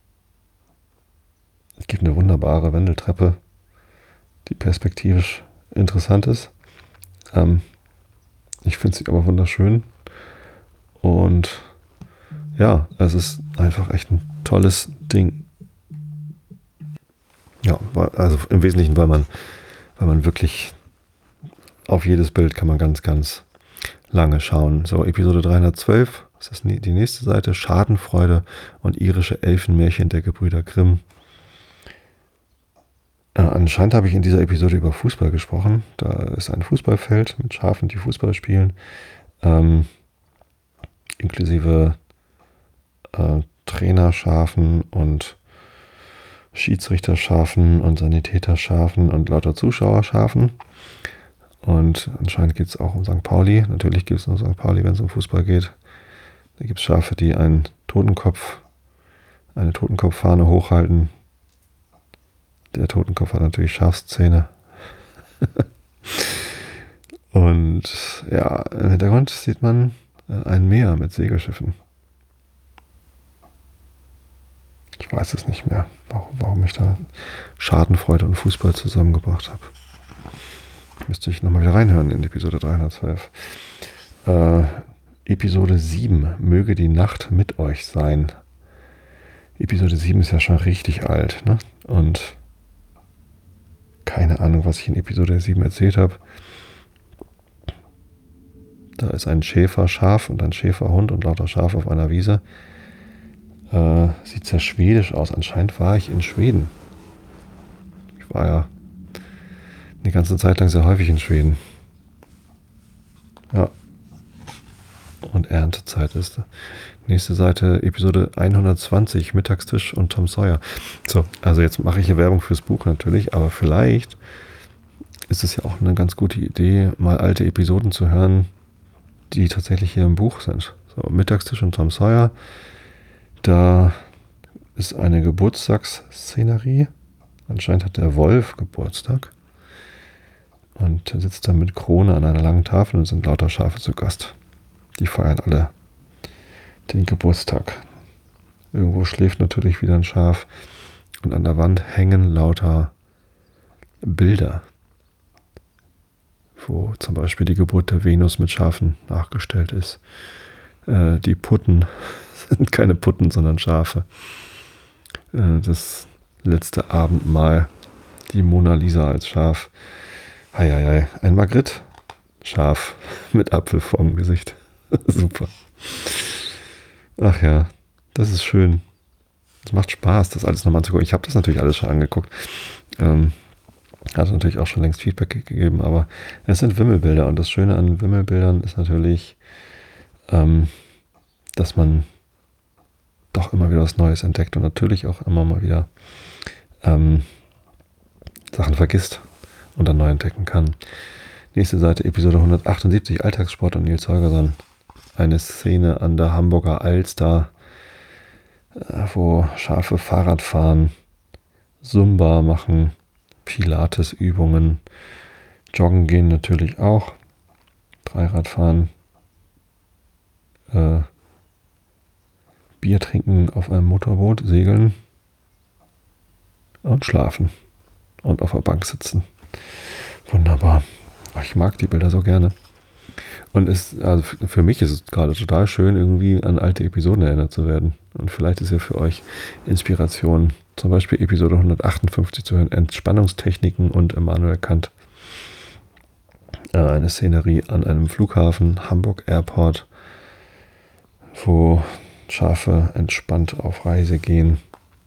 gibt eine wunderbare Wendeltreppe, die perspektivisch interessant ist. Ich finde sie aber wunderschön. Und ja, es ist einfach echt ein tolles Ding. Ja, also im Wesentlichen, weil man wirklich auf jedes Bild kann man ganz, ganz lange schauen. So, Episode 312, das ist die nächste Seite, Schadenfreude und irische Elfenmärchen der Gebrüder Grimm. Anscheinend habe ich in dieser Episode über Fußball gesprochen. Da ist ein Fußballfeld mit Schafen, die Fußball spielen, inklusive Trainerschafen und Schiedsrichterschafen und Sanitäterschafen und lauter Zuschauerschafen. Und anscheinend geht es auch um St. Pauli. Natürlich gibt es nur St. Pauli, wenn es um Fußball geht. Da gibt es Schafe, die eine Totenkopffahne hochhalten. Der Totenkopf hat natürlich Schafszähne. Und ja, im Hintergrund sieht man ein Meer mit Segelschiffen. Ich weiß es nicht mehr, warum ich da Schadenfreude und Fußball zusammengebracht habe. Müsste ich nochmal wieder reinhören in Episode 312. Episode 7, möge die Nacht mit euch sein. Episode 7 ist ja schon richtig alt, ne? Und keine Ahnung, was ich in Episode 7 erzählt habe. Da ist ein Schäferschaf und ein Schäferhund und lauter Schafe auf einer Wiese. Sieht sehr schwedisch aus. Anscheinend war ich in Schweden. Ich war ja die ganze Zeit lang sehr häufig in Schweden. Ja. Und Erntezeit ist. Nächste Seite, Episode 120, Mittagstisch und Tom Sawyer. So, also jetzt mache ich hier Werbung fürs Buch natürlich, aber vielleicht ist es ja auch eine ganz gute Idee, mal alte Episoden zu hören, die tatsächlich hier im Buch sind. So, Mittagstisch und Tom Sawyer. Da ist eine Geburtstagsszenerie. Anscheinend hat der Wolf Geburtstag. Und er sitzt da mit Krone an einer langen Tafel und sind lauter Schafe zu Gast. Die feiern alle den Geburtstag. Irgendwo schläft natürlich wieder ein Schaf. Und an der Wand hängen lauter Bilder, wo zum Beispiel die Geburt der Venus mit Schafen nachgestellt ist. Die Putten sind keine Putten, sondern Schafe. Das letzte Abendmahl, die Mona Lisa als Schaf. Heieiei, ein Magritte, Schaf mit Apfel vorm Gesicht. Super. Ach ja, das ist schön. Es macht Spaß, das alles nochmal anzugucken. Ich habe das natürlich alles schon angeguckt. Hat natürlich auch schon längst Feedback gegeben, aber es sind Wimmelbilder und das Schöne an Wimmelbildern ist natürlich, dass man doch immer wieder was Neues entdeckt und natürlich auch immer mal wieder Sachen vergisst und dann neu entdecken kann. Nächste Seite, Episode 178, Alltagssport und Nils Holgersson. Eine Szene an der Hamburger Alster, wo Schafe Fahrrad fahren, Zumba machen, Pilates-Übungen, Joggen gehen natürlich auch, Dreiradfahren, Bier trinken auf einem Motorboot, segeln und schlafen und auf der Bank sitzen. Wunderbar. Ich mag die Bilder so gerne. Und also für mich ist es gerade total schön, irgendwie an alte Episoden erinnert zu werden. Und vielleicht ist ja für euch Inspiration, zum Beispiel Episode 158 zu hören, Entspannungstechniken und Immanuel Kant. Eine Szenerie an einem Flughafen, Hamburg Airport, wo Schafe entspannt auf Reise gehen.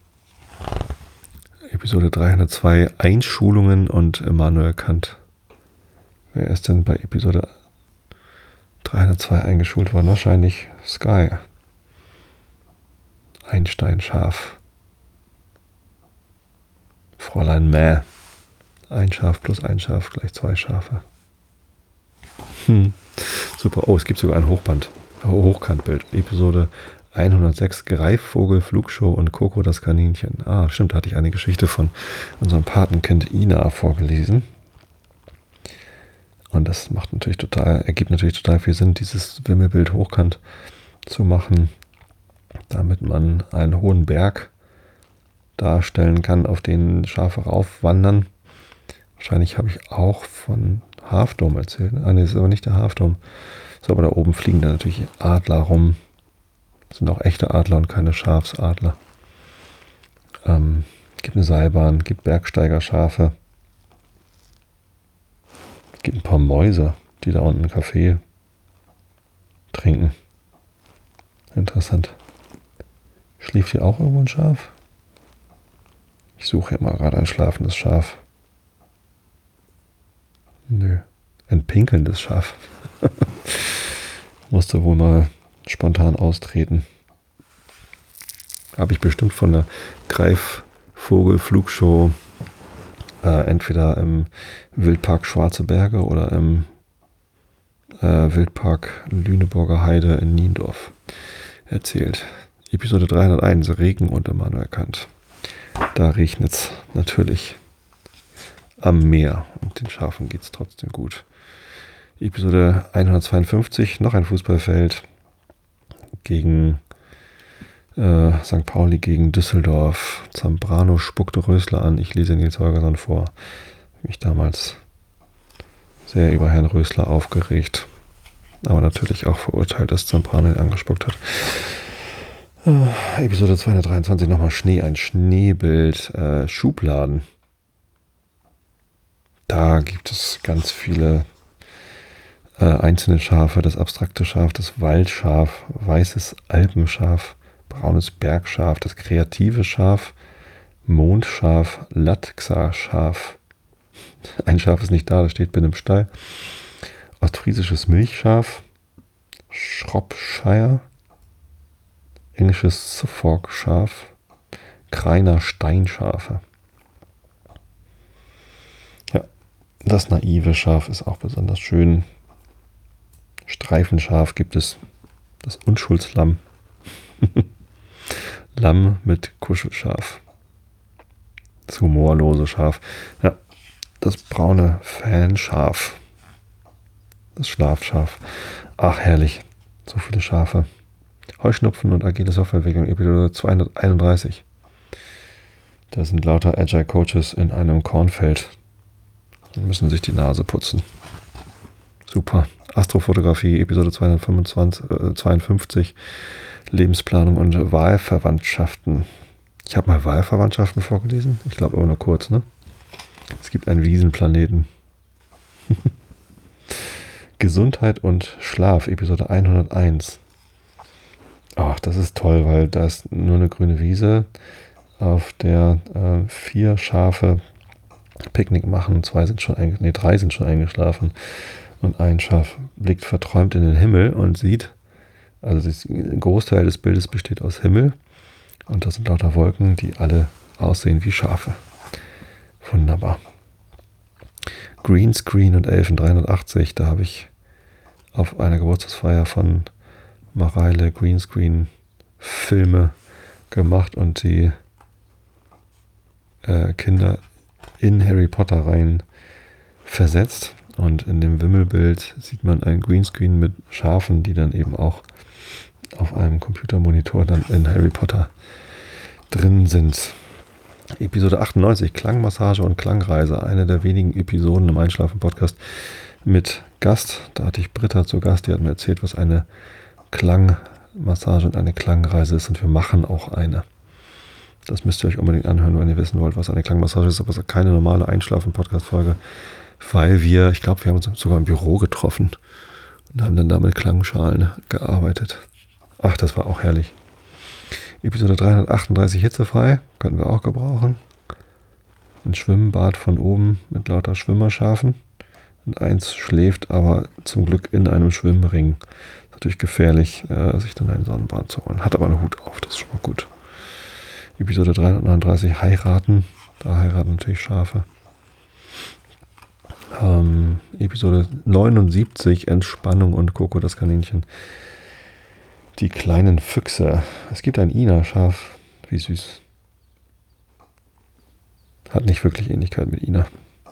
Episode 302, Einschulungen und Immanuel Kant. Wer ist denn bei Episode 302 eingeschult worden? Wahrscheinlich Sky. Einstein Schaf. Fräulein Mäh. Ein Schaf plus ein Schaf gleich 2 Schafe. Super. Oh, es gibt sogar ein Hochkantbild. Episode 106 Greifvogel, Flugshow und Coco das Kaninchen. Ah, stimmt, da hatte ich eine Geschichte von unserem Patenkind Ina vorgelesen. Und das ergibt natürlich total viel Sinn, dieses Wimmelbild hochkant zu machen, damit man einen hohen Berg darstellen kann, auf den Schafe raufwandern. Wahrscheinlich habe ich auch von Half-Dome erzählt. Ah, nee, das ist aber nicht der Half-Dome. So, aber da oben fliegen dann natürlich Adler rum. Das sind auch echte Adler und keine Schafsadler. Gibt eine Seilbahn, gibt Bergsteigerschafe. Es gibt ein paar Mäuse, die da unten einen Kaffee trinken. Interessant. Schläft hier auch irgendwo ein Schaf? Ich suche hier mal gerade ein schlafendes Schaf. Nö. Ein pinkelndes Schaf. Musste wohl mal spontan austreten. Habe ich bestimmt von der Greifvogel-Flugshow entweder im Wildpark Schwarze Berge oder im Wildpark Lüneburger Heide in Niendorf erzählt. Episode 301, Regen und Immanuel Kant. Da regnet es natürlich am Meer und den Schafen geht es trotzdem gut. Episode 152, noch ein Fußballfeld gegen St. Pauli gegen Düsseldorf. Zambrano spuckte Rösler an. Ich lese Nils Holgersson vor. Mich damals sehr über Herrn Rösler aufgeregt. Aber natürlich auch verurteilt, dass Zambrano ihn angespuckt hat. Episode 223, nochmal Schnee, ein Schneebild. Schubladen. Da gibt es ganz viele einzelne Schafe. Das abstrakte Schaf, das Waldschaf, weißes Alpenschaf, braunes Bergschaf, das kreative Schaf, Mondschaf, Latksa-Schaf. Ein Schaf ist nicht da, das steht bin im Stall. Ostfriesisches Milchschaf, Shropshire, englisches Suffolk-Schaf, Kreiner Steinschafe. Ja, das naive Schaf ist auch besonders schön. Streifenschaf gibt es, das Unschuldslamm. Lamm mit Kuschelschaf. Das humorlose Schaf. Ja, das braune Fanschaf. Das Schlafschaf. Ach, herrlich. So viele Schafe. Heuschnupfen und agile Softwareentwicklung, Episode 231. Da sind lauter Agile Coaches in einem Kornfeld und müssen sich die Nase putzen. Super. Astrofotografie, Episode 252. Lebensplanung und Wahlverwandtschaften. Ich habe mal Wahlverwandtschaften vorgelesen. Ich glaube aber nur kurz, ne? Es gibt einen Wiesenplaneten. Gesundheit und Schlaf, Episode 101. Ach, das ist toll, weil da ist nur eine grüne Wiese, auf der 4 Schafe Picknick machen. 3 sind schon eingeschlafen. Und ein Schaf blickt verträumt in den Himmel und sieht, also ein Großteil des Bildes besteht aus Himmel und da sind lauter Wolken, die alle aussehen wie Schafe. Wunderbar. Greenscreen und Elfen 380, da habe ich auf einer Geburtstagsfeier von Mareile Greenscreen Filme gemacht und die Kinder in Harry Potter rein versetzt. Und in dem Wimmelbild sieht man ein Greenscreen mit Schafen, die dann eben auch auf einem Computermonitor dann in Harry Potter drin sind. Episode 98, Klangmassage und Klangreise. Eine der wenigen Episoden im Einschlafen-Podcast mit Gast. Da hatte ich Britta zu Gast, die hat mir erzählt, was eine Klangmassage und eine Klangreise ist. Und wir machen auch eine. Das müsst ihr euch unbedingt anhören, wenn ihr wissen wollt, was eine Klangmassage ist. Aber es ist keine normale Einschlafen-Podcast-Folge. Weil wir haben uns sogar im Büro getroffen und haben dann da mit Klangschalen gearbeitet. Ach, das war auch herrlich. Episode 338 hitzefrei, könnten wir auch gebrauchen. Ein Schwimmbad von oben mit lauter Schwimmerschafen. Und eins schläft aber zum Glück in einem Schwimmring. Ist natürlich gefährlich, sich dann ein Sonnenbad zu holen. Hat aber einen Hut auf, das ist schon mal gut. Episode 339 heiraten. Da heiraten natürlich Schafe. Episode 79, Entspannung und Coco das Kaninchen. Die kleinen Füchse. Es gibt ein Ina-Schaf. Wie süß. Hat nicht wirklich Ähnlichkeit mit Ina.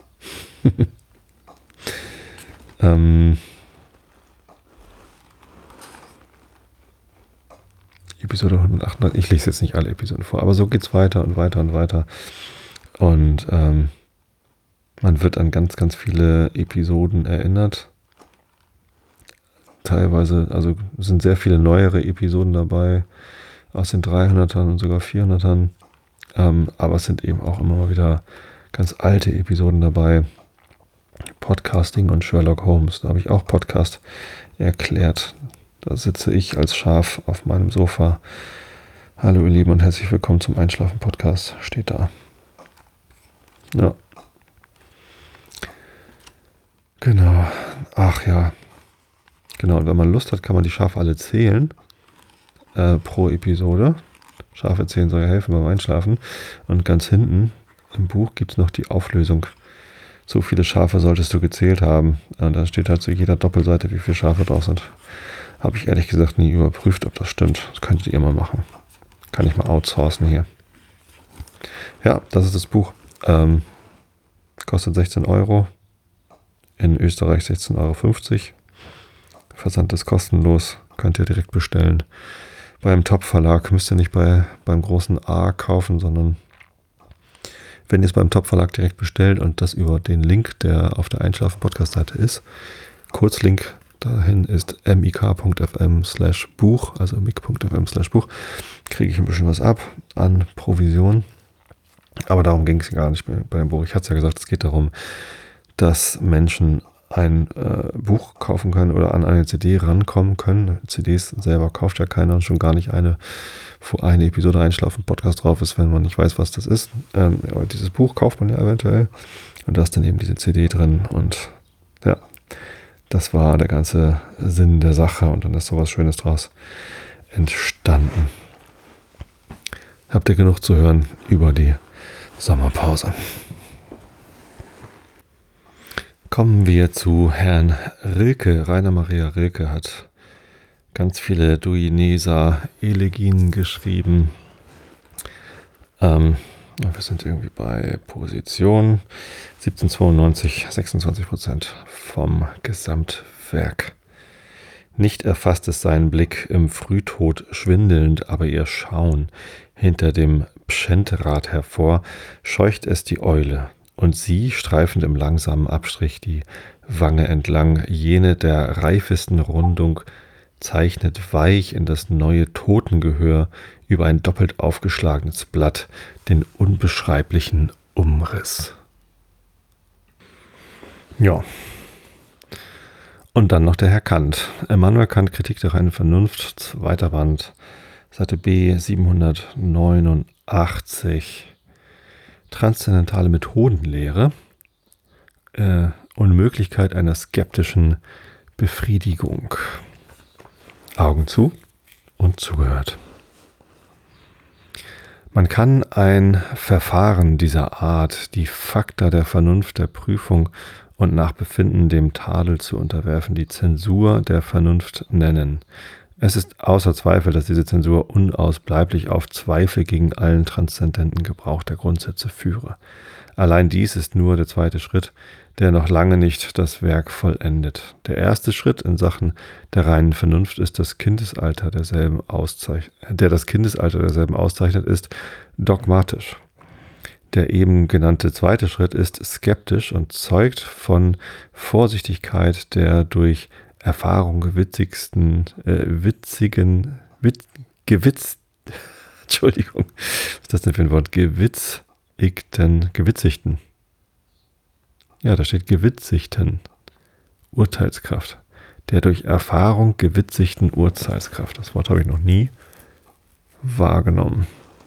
Episode 138. Ich lese jetzt nicht alle Episoden vor, aber so geht's weiter und weiter und weiter. Und man wird an ganz, ganz viele Episoden erinnert. Teilweise, also sind sehr viele neuere Episoden dabei, aus den 300ern und sogar 400ern. Aber es sind eben auch immer mal wieder ganz alte Episoden dabei. Podcasting und Sherlock Holmes. Da habe ich auch Podcast erklärt. Da sitze ich als Schaf auf meinem Sofa. Hallo ihr Lieben und herzlich willkommen zum Einschlafen-Podcast. Steht da. Ja. Genau. Ach ja. Genau, und wenn man Lust hat, kann man die Schafe alle zählen. Pro Episode. Schafe zählen soll ja helfen beim Einschlafen. Und ganz hinten im Buch gibt es noch die Auflösung. So viele Schafe solltest du gezählt haben. Und da steht halt zu jeder Doppelseite, wie viele Schafe drauf sind. Habe ich ehrlich gesagt nie überprüft, ob das stimmt. Das könntet ihr mal machen. Kann ich mal outsourcen hier. Ja, das ist das Buch. Kostet 16 Euro. In Österreich 16,50 Euro. Versand ist kostenlos. Könnt ihr direkt bestellen. Beim Top-Verlag müsst ihr nicht beim großen A kaufen, sondern wenn ihr es beim Top-Verlag direkt bestellt und das über den Link, der auf der Einschlafen-Podcast-Seite ist, Kurzlink dahin ist mik.fm/Buch, also mik.fm/Buch, kriege ich ein bisschen was ab an Provision. Aber darum ging es gar nicht bei dem Buch. Ich hatte es ja gesagt, es geht darum, dass Menschen ein Buch kaufen können oder an eine CD rankommen können. CDs selber kauft ja keiner und schon gar nicht eine, wo eine Episode Einschlafen Podcast drauf ist, wenn man nicht weiß, was das ist. Aber dieses Buch kauft man ja eventuell und da ist dann eben diese CD drin und ja, das war der ganze Sinn der Sache und dann ist sowas Schönes draus entstanden. Habt ihr genug zu hören über die Sommerpause? Kommen wir zu Herrn Rilke. Rainer Maria Rilke hat ganz viele Duineser-Elegien geschrieben. Wir sind irgendwie bei Position 1792, 26% vom Gesamtwerk. Nicht erfasst es seinen Blick im Frühtod schwindelnd, aber ihr Schauen hinter dem Pschentrad hervor, scheucht es die Eule. Und sie, streifend im langsamen Abstrich die Wange entlang, jene der reifesten Rundung, zeichnet weich in das neue Totengehör über ein doppelt aufgeschlagenes Blatt den unbeschreiblichen Umriss. Ja. Und dann noch der Herr Kant. Immanuel Kant, Kritik der reinen Vernunft, 2. Band, Seite B, 789. Transzendentale Methodenlehre, Unmöglichkeit einer skeptischen Befriedigung. Augen zu und zugehört. Man kann ein Verfahren dieser Art, die Fakta der Vernunft der Prüfung und nach Befinden dem Tadel zu unterwerfen, die Zensur der Vernunft nennen. Es ist außer Zweifel, dass diese Zensur unausbleiblich auf Zweifel gegen allen transzendenten Gebrauch der Grundsätze führe. Allein dies ist nur der zweite Schritt, der noch lange nicht das Werk vollendet. Der erste Schritt in Sachen der reinen Vernunft ist das Kindesalter derselben auszeichnet, ist dogmatisch. Der eben genannte zweite Schritt ist skeptisch und zeugt von Vorsichtigkeit der durch Erfahrung Entschuldigung, was ist das denn für ein Wort? Gewitzigten. Ja, da steht gewitzigten Urteilskraft. Der durch Erfahrung gewitzigten Urteilskraft. Das Wort habe ich noch nie wahrgenommen.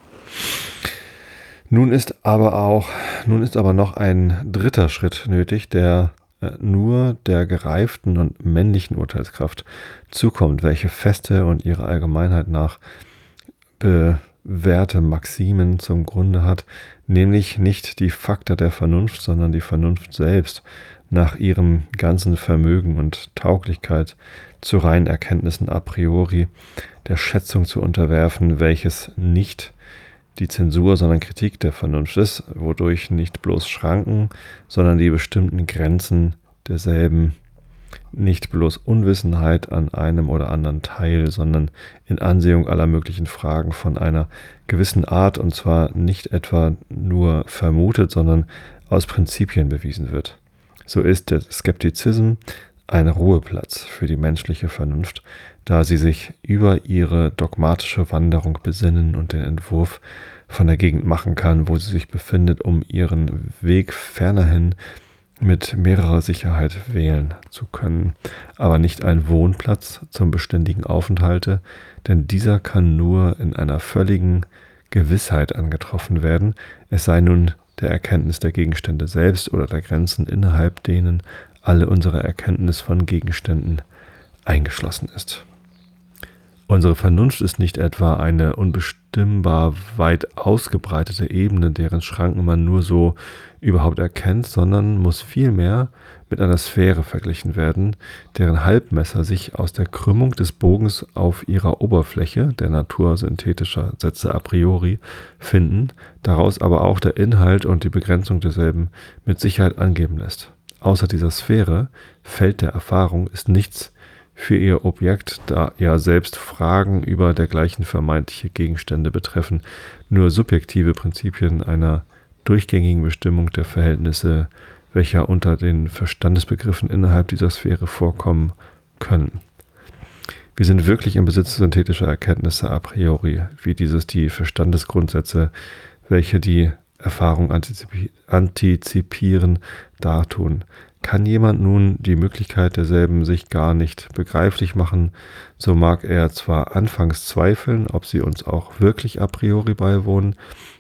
Nun ist aber noch ein dritter Schritt nötig, der nur der gereiften und männlichen Urteilskraft zukommt, welche feste und ihrer Allgemeinheit nach Werte, Maximen zum Grunde hat, nämlich nicht die Fakta der Vernunft, sondern die Vernunft selbst nach ihrem ganzen Vermögen und Tauglichkeit zu reinen Erkenntnissen a priori der Schätzung zu unterwerfen, welches nicht die Zensur, sondern Kritik der Vernunft ist, wodurch nicht bloß Schranken, sondern die bestimmten Grenzen derselben, nicht bloß Unwissenheit an einem oder anderen Teil, sondern in Ansehung aller möglichen Fragen von einer gewissen Art, und zwar nicht etwa nur vermutet, sondern aus Prinzipien bewiesen wird. So ist der Skeptizismus ein Ruheplatz für die menschliche Vernunft, da sie sich über ihre dogmatische Wanderung besinnen und den Entwurf von der Gegend machen kann, wo sie sich befindet, um ihren Weg fernerhin mit mehrerer Sicherheit wählen zu können, aber nicht ein Wohnplatz zum beständigen Aufenthalte, denn dieser kann nur in einer völligen Gewissheit angetroffen werden, es sei nun der Erkenntnis der Gegenstände selbst oder der Grenzen, innerhalb denen alle unsere Erkenntnis von Gegenständen eingeschlossen ist. Unsere Vernunft ist nicht etwa eine unbestimmbar weit ausgebreitete Ebene, deren Schranken man nur so überhaupt erkennt, sondern muss vielmehr mit einer Sphäre verglichen werden, deren Halbmesser sich aus der Krümmung des Bogens auf ihrer Oberfläche, der Natur synthetischer Sätze a priori, finden, daraus aber auch der Inhalt und die Begrenzung derselben mit Sicherheit angeben lässt. Außer dieser Sphäre, Feld der Erfahrung, ist nichts für ihr Objekt, da ja selbst Fragen über dergleichen vermeintliche Gegenstände betreffen, nur subjektive Prinzipien einer durchgängigen Bestimmung der Verhältnisse, welcher unter den Verstandesbegriffen innerhalb dieser Sphäre vorkommen können. Wir sind wirklich im Besitz synthetischer Erkenntnisse a priori, wie dieses die Verstandesgrundsätze, welche die Erfahrung antizipieren, dartun. Kann jemand nun die Möglichkeit derselben sich gar nicht begreiflich machen, so mag er zwar anfangs zweifeln, ob sie uns auch wirklich a priori beiwohnen,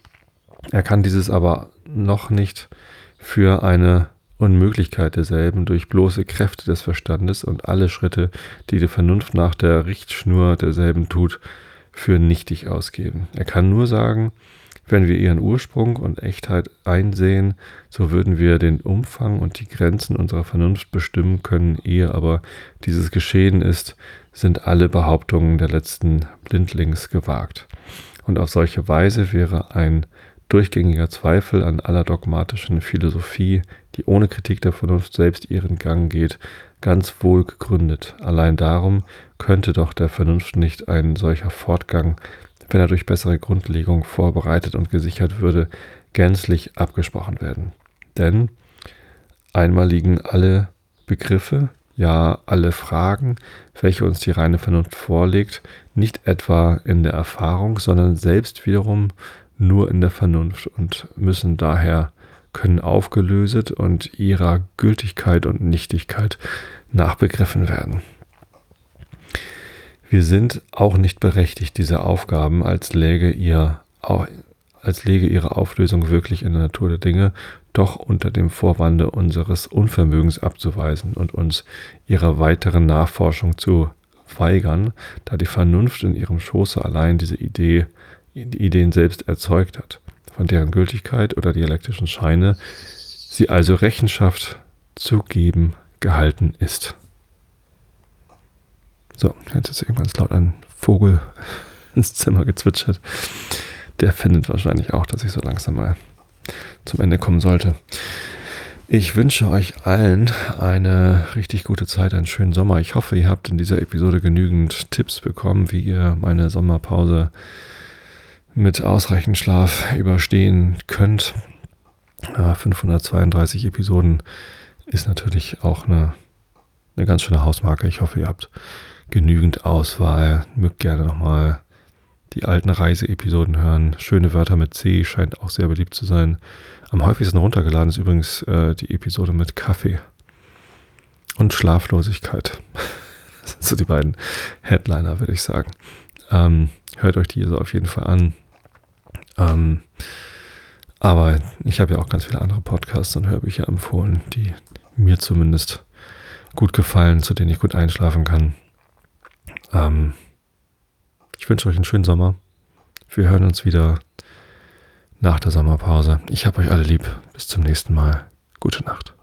er kann dieses aber noch nicht für eine Unmöglichkeit derselben durch bloße Kräfte des Verstandes und alle Schritte, die die Vernunft nach der Richtschnur derselben tut, für nichtig ausgeben. Er kann nur sagen, wenn wir ihren Ursprung und Echtheit einsehen, so würden wir den Umfang und die Grenzen unserer Vernunft bestimmen können, ehe aber dieses geschehen ist, sind alle Behauptungen der letzten blindlings gewagt. Und auf solche Weise wäre ein durchgängiger Zweifel an aller dogmatischen Philosophie, die ohne Kritik der Vernunft selbst ihren Gang geht, ganz wohl gegründet. Allein darum könnte doch der Vernunft nicht ein solcher Fortgang, wenn er durch bessere Grundlegung vorbereitet und gesichert würde, gänzlich abgesprochen werden. Denn einmal liegen alle Begriffe, ja alle Fragen, welche uns die reine Vernunft vorlegt, nicht etwa in der Erfahrung, sondern selbst wiederum nur in der Vernunft und können aufgelöset und ihrer Gültigkeit und Nichtigkeit nachbegriffen werden. Wir sind auch nicht berechtigt, diese Aufgaben als läge ihre Auflösung wirklich in der Natur der Dinge, doch unter dem Vorwande unseres Unvermögens abzuweisen und uns ihrer weiteren Nachforschung zu weigern, da die Vernunft in ihrem Schoße allein die Ideen selbst erzeugt hat, von deren Gültigkeit oder dialektischen Scheine sie also Rechenschaft zu geben gehalten ist. So, jetzt ist irgendwann laut ein Vogel ins Zimmer gezwitschert. Der findet wahrscheinlich auch, dass ich so langsam mal zum Ende kommen sollte. Ich wünsche euch allen eine richtig gute Zeit, einen schönen Sommer. Ich hoffe, ihr habt in dieser Episode genügend Tipps bekommen, wie ihr meine Sommerpause mit ausreichend Schlaf überstehen könnt. 532 Episoden ist natürlich auch eine ganz schöne Hausmarke. Ich hoffe, ihr habt genügend Auswahl. Mögt gerne nochmal die alten Reise-Episoden hören. Schöne Wörter mit C scheint auch sehr beliebt zu sein. Am häufigsten runtergeladen ist übrigens die Episode mit Kaffee und Schlaflosigkeit. Das sind so die beiden Headliner, würde ich sagen. Hört euch diese auf jeden Fall an. Aber ich habe ja auch ganz viele andere Podcasts und Hörbücher empfohlen, die mir zumindest gut gefallen, zu denen ich gut einschlafen kann. Ich wünsche euch einen schönen Sommer. Wir hören uns wieder nach der Sommerpause. Ich hab euch alle lieb. Bis zum nächsten Mal. Gute Nacht.